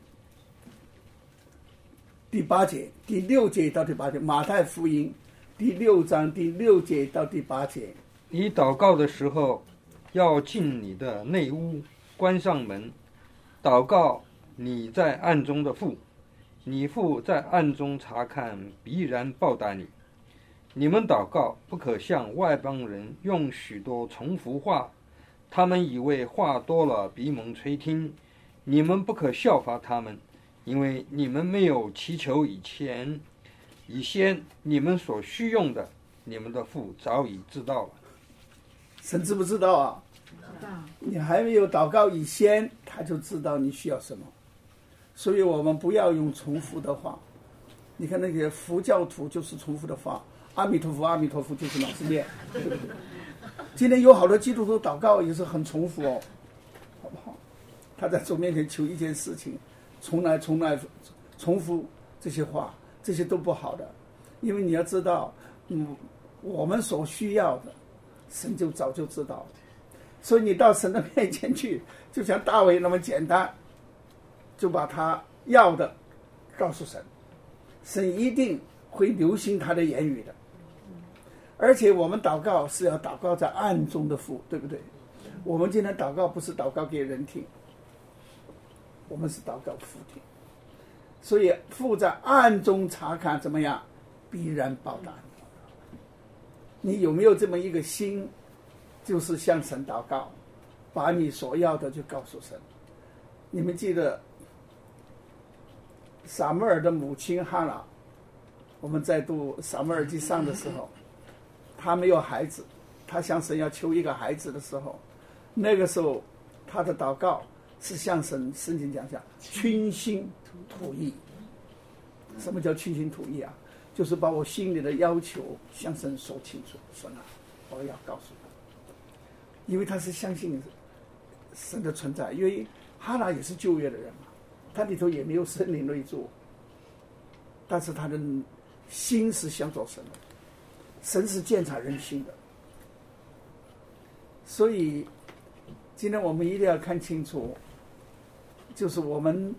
第八节，第六节到第八节，马太福音第六章第六节到第八节。 你祷告的时候，要进你的内屋，关上门，祷告你在暗中的父，你父在暗中查看，必然报答你。你们祷告不可像外邦人用许多重复话，他们以为话多了必蒙垂听。你们不可效法他们，因为你们没有祈求以前，以先你们所需用的， 你们的父早已知道了。 神知不知道啊？知道。你还没有祷告以前，他就知道你需要什么。所以我们不要用重复的话。你看那些佛教徒就是重复的话，阿弥陀佛，阿弥陀佛，就是老是念，对不对？今天有好多基督徒祷告也是很重复哦，好不好？他在主面前求一件事情，从来从来重复这些话，这些都不好的。因为你要知道，嗯，我们所需要的，神就早就知道了。所以你到神的面前去，就像大卫那么简单，就把他要的告诉神，神一定会留心他的言语的。而且我们祷告是要祷告在暗中的父，对不对？我们今天祷告不是祷告给人听，我们是祷告父听。所以父在暗中查看怎么样，必然报答你。你有没有这么一个心，就是向神祷告，把你所要的就告诉神。你们记得撒母耳的母亲哈拿，我们在读撒母耳记上的时候，他没有孩子，他向神要求一个孩子的时候，那个时候他的祷告是向神，圣经讲讲倾心吐意。什么叫倾心吐意啊？就是把我心里的要求向神说清楚，神啊，我要告诉他，因为他是相信神的存在，因为哈拿也是旧约的人嘛，他里头也没有圣灵内住，但是他的心是向着神的，神是鉴察人心的。所以今天我们一定要看清楚，就是我们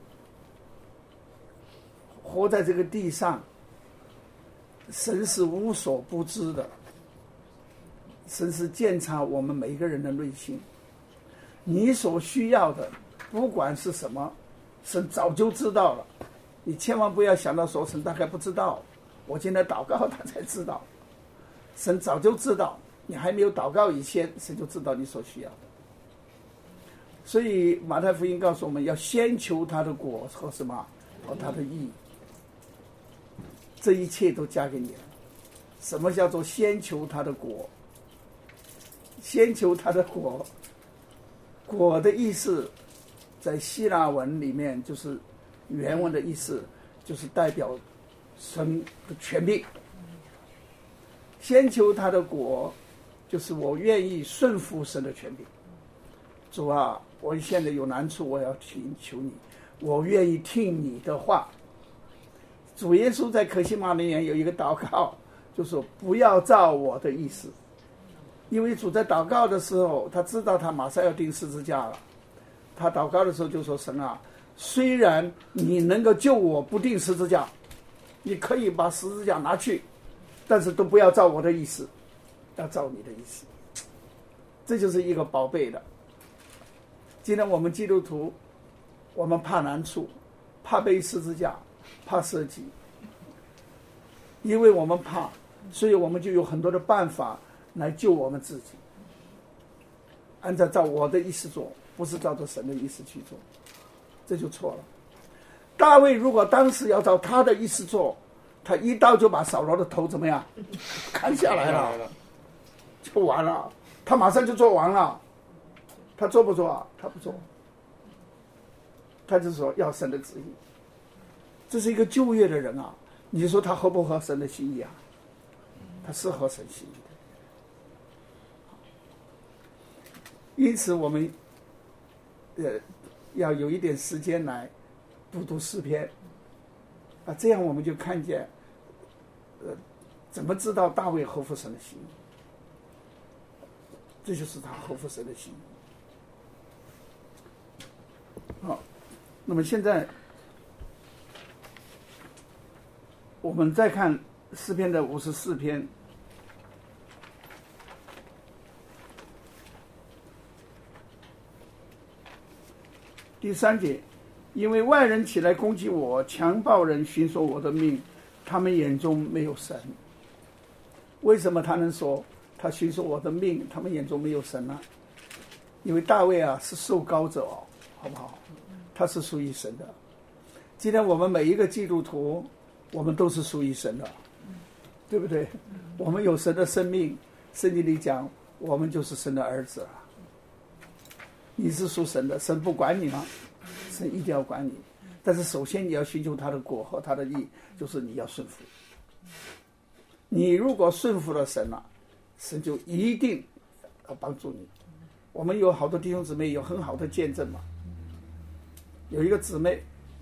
活在这个地上，神是无所不知的，神是鉴察我们每一个人的内心。你所需要的不管是什么，神早就知道了。你千万不要想到说神大概不知道，我今天祷告他才知道。神早就知道，你还没有祷告以前，神就知道你所需要的。所以马太福音告诉我们要先求他的国和什么，和他的义，这一切都加给你了。什么叫做先求他的国？先求他的国，国的意思在希腊文里面就是原文的意思，就是代表神的权柄。先求他的国，就是我愿意顺服神的权柄。主啊，我现在有难处，我要请求你，我愿意听你的话。主耶稣在客西马尼园有一个祷告，就说不要照我的意思。因为主在祷告的时候，他知道他马上要钉十字架了，他祷告的时候就说，神啊，虽然你能够救我不钉十字架，你可以把十字架拿去，但是都不要照我的意思，要照你的意思。这就是一个宝贝的。今天我们基督徒，我们怕难处，怕背十字架，怕舍己，因为我们怕，所以我们就有很多的办法来救我们自己。按照照我的意思做，不是照着神的意思去做，这就错了。大卫如果当时要照他的意思做，他一刀就把扫罗的头怎么样砍下来了，就完了，他马上就做完了。他做不做啊？他不做，他就说要神的旨意。这是一个旧约的人啊，你说他合不合神的心意啊？他是合神心意的。因此我们呃要有一点时间来读读诗篇啊，这样我们就看见呃怎么知道大卫合乎神的心意，这就是他合乎神的心意。好，那么现在我们再看诗篇的五十四篇。第三节，因为外人起来攻击我，强暴人寻索我的命，他们眼中没有神。为什么他能说他寻索我的命，他们眼中没有神呢？因为大卫啊是受膏者哦，好不好？他是属于神的。今天我们每一个基督徒，我们都是属于神的，对对不对？我们有神的生命，圣经里讲我们就是神的儿子了。你是属神的，神不管你吗？神一定要管你，但是首先你要寻求他的国和他的义，就是你要顺服。你如果顺服了神了，神就一定要帮助你。我们有好多弟兄姊妹有很好的见证嘛。有一个姊妹，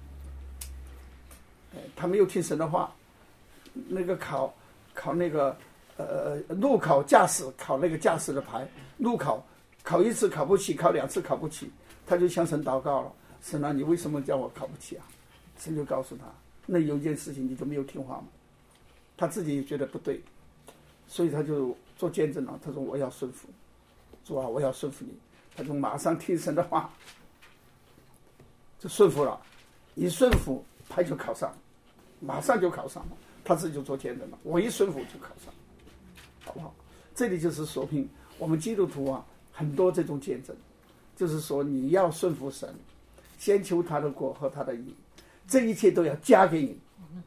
她没有听神的话，那个考考那个呃路考驾驶考那个驾驶的牌，路考考一次考不起，考两次考不起，她就向神祷告了：神啊，你为什么叫我考不起啊？神就告诉她，那有一件事情你就没有听话嘛。她自己也觉得不对，所以她就做见证了。她说我要顺服，主啊，我要顺服你。她就马上听神的话，就顺服了。一顺服，他就考上，马上就考上了。他自己就做见证了，我一顺服就考上，好不好？这里就是说明我们基督徒啊，很多这种见证，就是说你要顺服神，先求他的国和他的义，这一切都要加给你。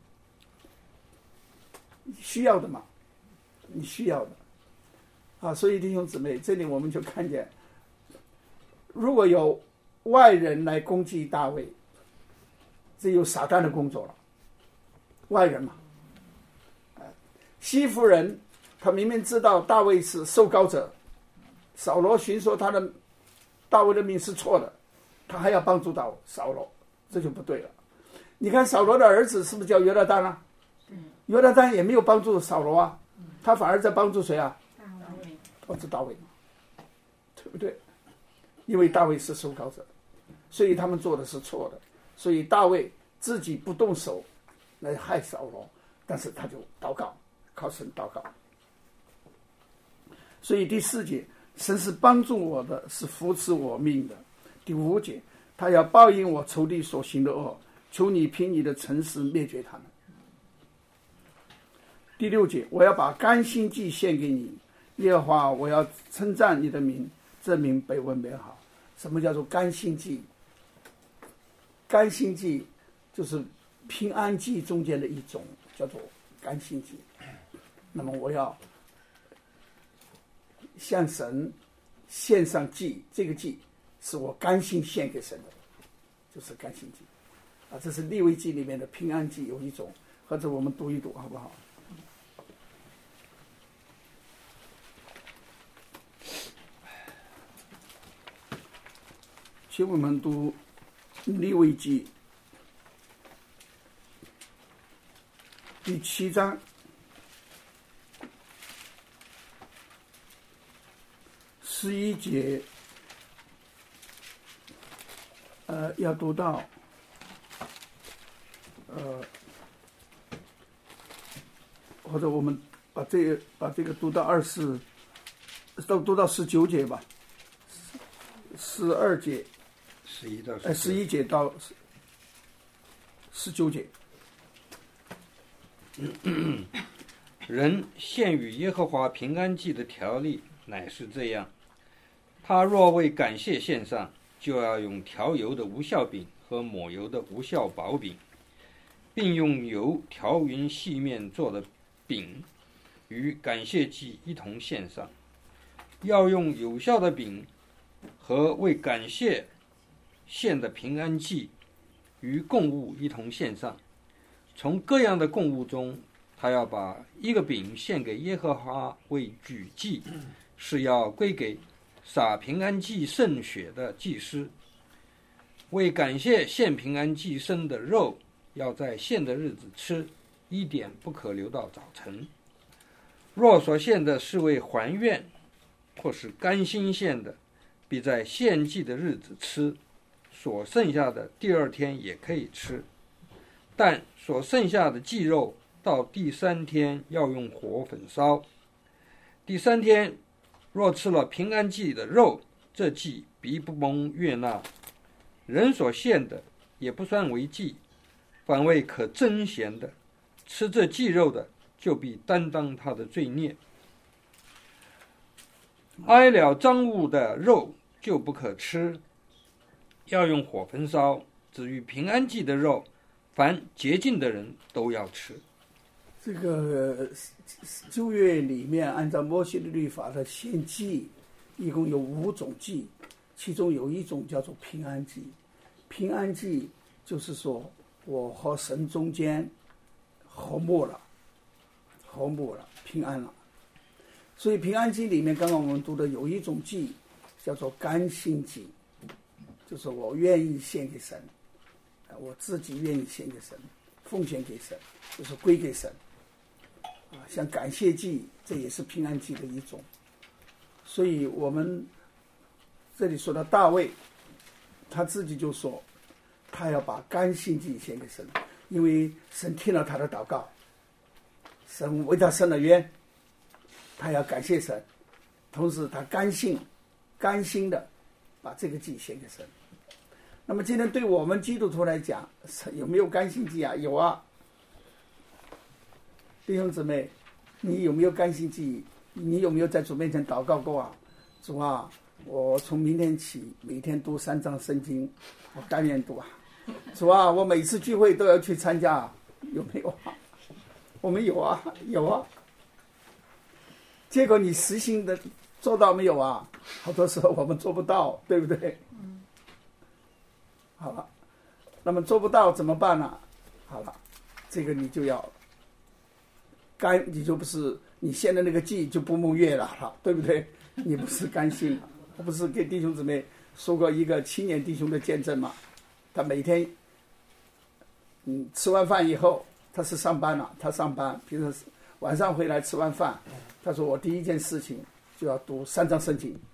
需要的嘛，你需要的啊。所以弟兄姊妹，这里我们就看见，如果有外人来攻击大卫，这有撒旦的工作了。外人嘛，西弗人他明明知道大卫是受膏者，扫罗寻说他的大卫的命是错的，他还要帮助到扫罗，这就不对了。你看扫罗的儿子是不是叫约拿单啊？约拿单也没有帮助扫罗啊，他反而在帮助谁啊？帮助大卫，对不对？因为大卫是受膏者，所以他们做的是错的，所以大卫自己不动手来害扫罗，但是他就祷告，靠神祷告。所以第四节，神是帮助我的，是扶持我命的。第五节，他要报应我仇敌所行的恶，求你凭你的诚实灭绝他们。第六节，我要把甘心祭献给你，耶和华，我要称赞你的名，这名北文美好。什么叫做甘心祭？甘心祭就是平安祭中间的一种，叫做甘心祭。那么我要向神献上祭，这个祭是我甘心献给神的，就是甘心祭啊。这是利未记里面的平安祭有一种，或者我们读一读好不好？请我们读利未记第七章十一节，呃，要读到呃，或者我们把这个把这个读到二十，到读到十九节吧，十二节。 十一到呃，十一节到十九节。 人献与耶和华平安祭的条例乃是这样：他若为感谢献上，就要用调油的无酵饼和抹油的无酵薄饼，并用油调匀细面做的饼，与感谢祭一同献上。要用有效的饼和为感谢献的平安祭与供物一同献上。从各样的供物中，他要把一个饼献给耶和华为举祭，是要归给洒平安祭圣血的祭司。为感谢献平安祭牲的肉，要在献的日子吃，一点不可留到早晨。若所献的是为还愿或是甘心献的，必在献祭的日子吃，所剩下的第二天也可以吃，但所剩下的祭肉到第三天要用火焚烧。第三天若吃了平安祭的肉，这祭必不蒙悦纳。人所献的也不算为祭，反为可憎嫌的。吃这祭肉的，就必担当他的罪孽。挨了脏物的肉就不可吃，要用火焚烧。至于平安祭的肉，凡洁净的人都要吃。 这个旧约里面按照摩西的律法的献祭一共有五种祭，其中有一种叫做平安祭。平安祭就是说我和神中间和睦了，和睦了，平安了。所以平安祭里面刚刚我们读的有一种祭叫做甘心祭，就是我愿意献给神，我自己愿意献给神，奉献给神，就是归给神啊。像感谢祭，这也是平安祭的一种。所以我们这里说到大卫，他自己就说他要把甘心祭献给神，因为神听了他的祷告，神为他伸了冤，他要感谢神，同时他甘心甘心的把这个祭献给神。那么今天对我们基督徒来讲，有没有甘心祭啊？有啊。弟兄姊妹，你有没有甘心祭？你有没有在主面前祷告过啊？主啊，我从明天起每天读三章圣经，我甘愿读啊。主啊，我每次聚会都要去参加，有没有啊？我们有啊，有啊。结果你实行的做到没有啊？好多时候我们做不到，对不对？好了，那么做不到怎么办呢？好了，这个你就要甘，你就不是你献的那个祭就不蒙悦了，对不对？你不是甘心。我不是给弟兄姊妹说过一个青年弟兄的见证吗？他每天嗯吃完饭以后，他是上班了，他上班平时晚上回来吃完饭，他说我第一件事情就要读三章圣经。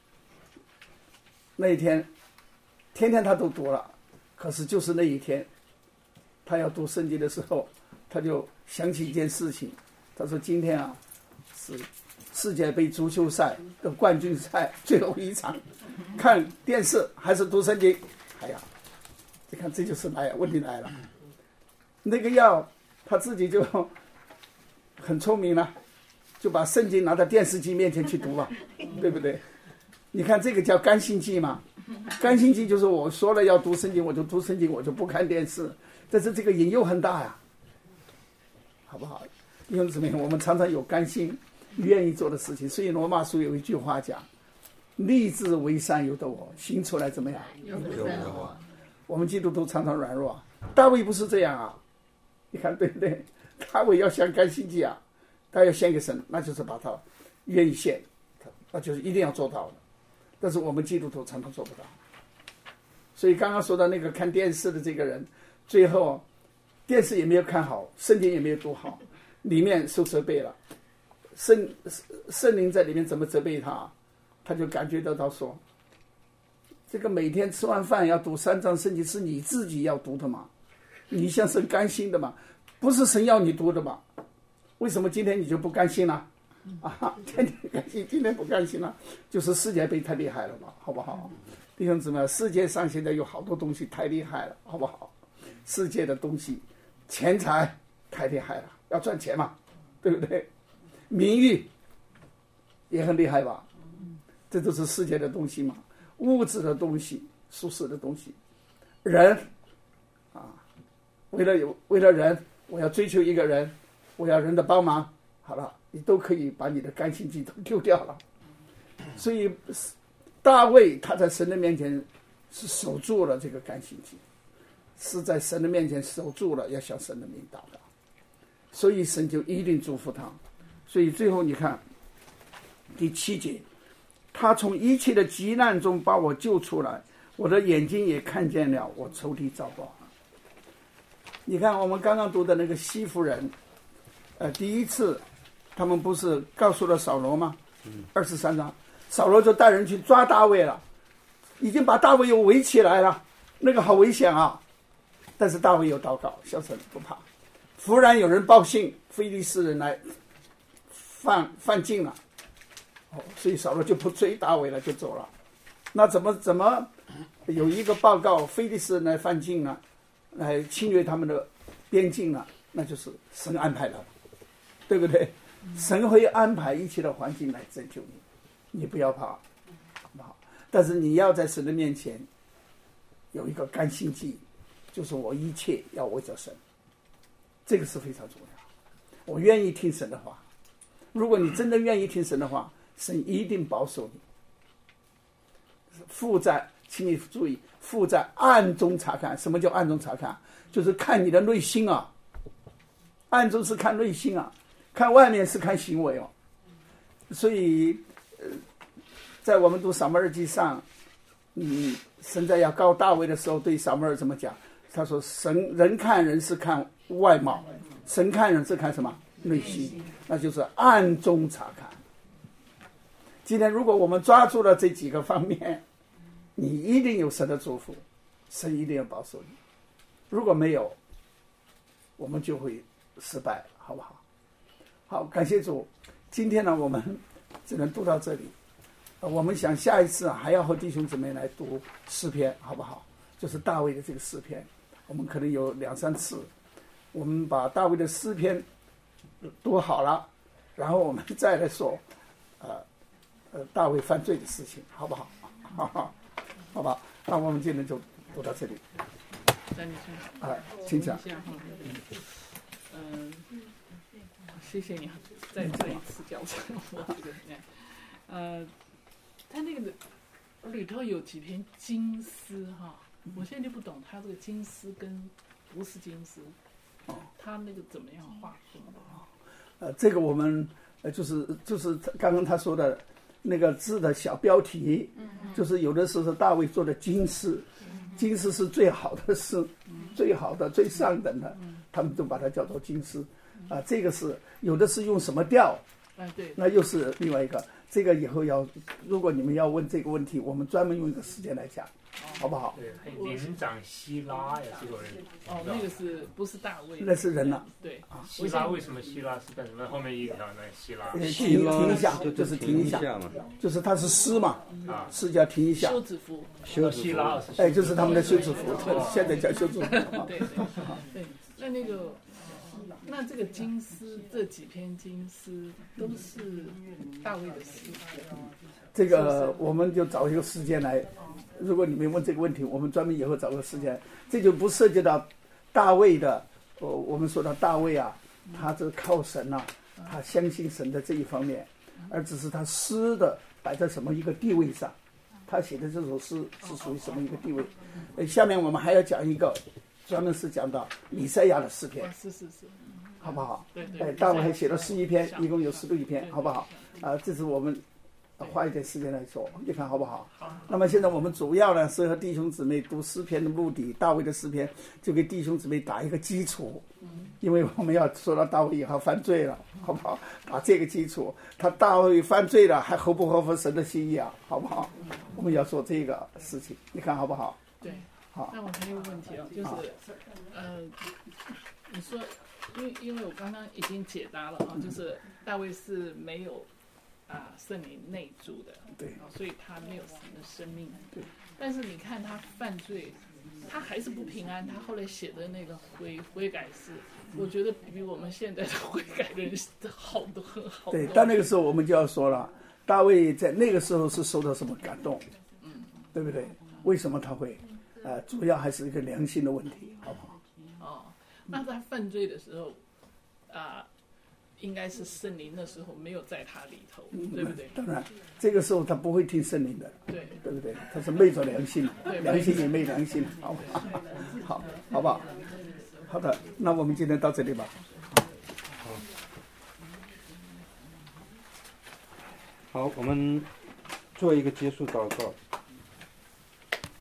那一天天天他都读了，可是就是那一天他要读圣经的时候，他就想起一件事情，他说今天啊是世界杯足球赛的冠军赛最后一场，看电视还是读圣经？哎呀，你看这就是来问题来了。那个药他自己就很聪明了，就把圣经拿到电视机面前去读了，对不对？你看这个叫甘心祭嘛。甘心祭就是我说了要读圣经，我就读圣经，我就不看电视。但是这个引诱很大呀，好不好？弟兄姊妹，我们常常有甘心愿意做的事情。所以罗马书有一句话讲，立志为善由得我，行出来怎么样？由得我。我们基督徒常常软弱，大卫不是这样啊，你看对不对？大卫要献甘心祭啊，他要献给神，那就是把他愿意献，那就是一定要做到的。但是我们基督徒常常做不到。所以刚刚说到那个看电视的这个人，最后电视也没有看好，圣经也没有读好，里面受责备了，圣圣灵在里面怎么责备他，他就感觉得到说，这个每天吃完饭要读三章圣经是你自己要读的嘛，你像是甘心的嘛，不是神要你读的嘛，为什么今天你就不甘心了？啊，天天甘心，今天不甘心了，就是世界杯太厉害了嘛，好不好？弟兄姊妹，世界上现在有好多东西太厉害了，好不好？世界的东西，钱财太厉害了，要赚钱嘛，对不对？名誉也很厉害吧？这都是世界的东西嘛，物质的东西，舒适的东西，人啊，为了有为了人，我要追求一个人，我要人的帮忙，好了。你都可以把你的甘心祭都丢掉了。所以大卫他在神的面前是守住了这个甘心祭，是在神的面前守住了要向神的名祷告，所以神就一定祝福他。所以最后你看第七节，他从一切的急难中把我救出来，我的眼睛也看见了我仇敌遭报。你看我们刚刚读的那个西弗人，呃，第一次他们不是告诉了扫罗吗？二十三章，扫罗就带人去抓大卫了，已经把大卫又围起来了，那个好危险啊！但是大卫有祷告，小神不怕。忽然有人报信，非利士人来犯犯境了，哦，所以扫罗就不追大卫了，就走了。那怎么怎么有一个报告，非利士人来犯境了，来侵略他们的边境了？那就是神安排了，对不对？神会安排一切的环境来拯救你，你不要怕，好不好？但是你要在神的面前有一个甘心祭，就是我一切要为着神，这个是非常重要。 我愿意听神的话。如果你真的愿意听神的话，神一定保守你。父在，请你注意，父在暗中查看。什么叫暗中查看？就是看你的内心啊。暗中是看内心啊，看外面是看行为哦。所以，呃，在我们读撒母耳记上，嗯，神在要告大卫的时候，对撒母耳怎么讲？他说：“神人看人是看外貌，神看人是看什么？内心，那就是暗中查看。”今天如果我们抓住了这几个方面，你一定有神的祝福，神一定要保守你。如果没有，我们就会失败，好不好？好，感谢主。今天呢，我们只能读到这里。我们想下一次还要和弟兄姊妹来读诗篇，好不好？就是大卫的这个诗篇，我们可能有两三次。我们把大卫的诗篇读好了，然后我们再来说，呃，呃，大卫犯罪的事情，好不好？好好，好吧。那我们今天就读到这里。啊，请讲。 嗯，谢谢你，再再一次矫正我这个。呃，他那个里头有几篇经诗哈，我现在就不懂他这个经诗跟不是经诗，他那个怎么样划分的？ 呃，这个我们呃就是就是刚刚他说的那个字的小标题，就是有的时候是大卫做的经诗，经诗是最好的诗，最好的最上等的，他们都把它叫做经诗。啊、呃，这个是有的是用什么调？ 啊，对， 那又是另外一个。这个以后要，如果你们要问这个问题，我们专门用一个时间来讲，好不好？ 对，灵长希拉呀，这个人。 哦，那个是不是大卫？ 那是人了。 对啊， 希拉为什么希拉是干什么？后面一条那希拉。 停停一下，就是停一下嘛， 就是它是诗嘛，啊，诗叫停一下。 休止符。 休希拉。 哎，就是他们的休止符，现在叫休止符。 对对对，那那个。那这个经诗这几篇经诗都是大卫的诗， 这个我们就找一个时间来。如果你们问这个问题，我们专门以后找个时间。这就不涉及到大卫的，呃，我们说到大卫啊，他这靠神啊，他相信神的这一方面，而只是他诗的摆在什么一个地位上，他写的这首诗是属于什么一个地位。呃，下面我们还要讲一个。专门是讲到以赛亚的诗篇， 是是是， 好不好？ 对对。 哎，大卫还写了十一篇，一共有十六篇，好不好？啊，这是我们花一点时间来说，你看好不好？ 好。 那么现在我们主要呢是和弟兄姊妹读诗篇的目的，大卫的诗篇就给弟兄姊妹打一个基础，因为我们要说到大卫以后犯罪了，好不好？打这个基础，他大卫犯罪了，还合不合乎神的心意啊？好不好？我们要说这个事情，你看好不好？ 对。 好， 那我还有个问题哦，就是，呃，你说，因为因为我刚刚已经解答了啊，就是大卫是没有啊圣灵内住的， 对， 啊，所以他没有神的生命， 对。 但是你看他犯罪，他还是不平安。他后来写的那个悔悔改诗，我觉得比我们现在的悔改的人好多很好。 对，但那个时候我们就要说了，大卫在那个时候是受到什么感动？嗯，对不对？为什么他会？呃，主要还是一个良心的问题，好不好？ 哦，那他犯罪的时候，啊、呃，应该是圣灵的时候没有在他里头，嗯、对不对？ 当然，这个时候他不会听圣灵的， 对， 对不对？他是昧着良心，良心也昧良心，好不好？好，好不好？好的，那我们今天到这里吧。 好，我们做一个结束祷告。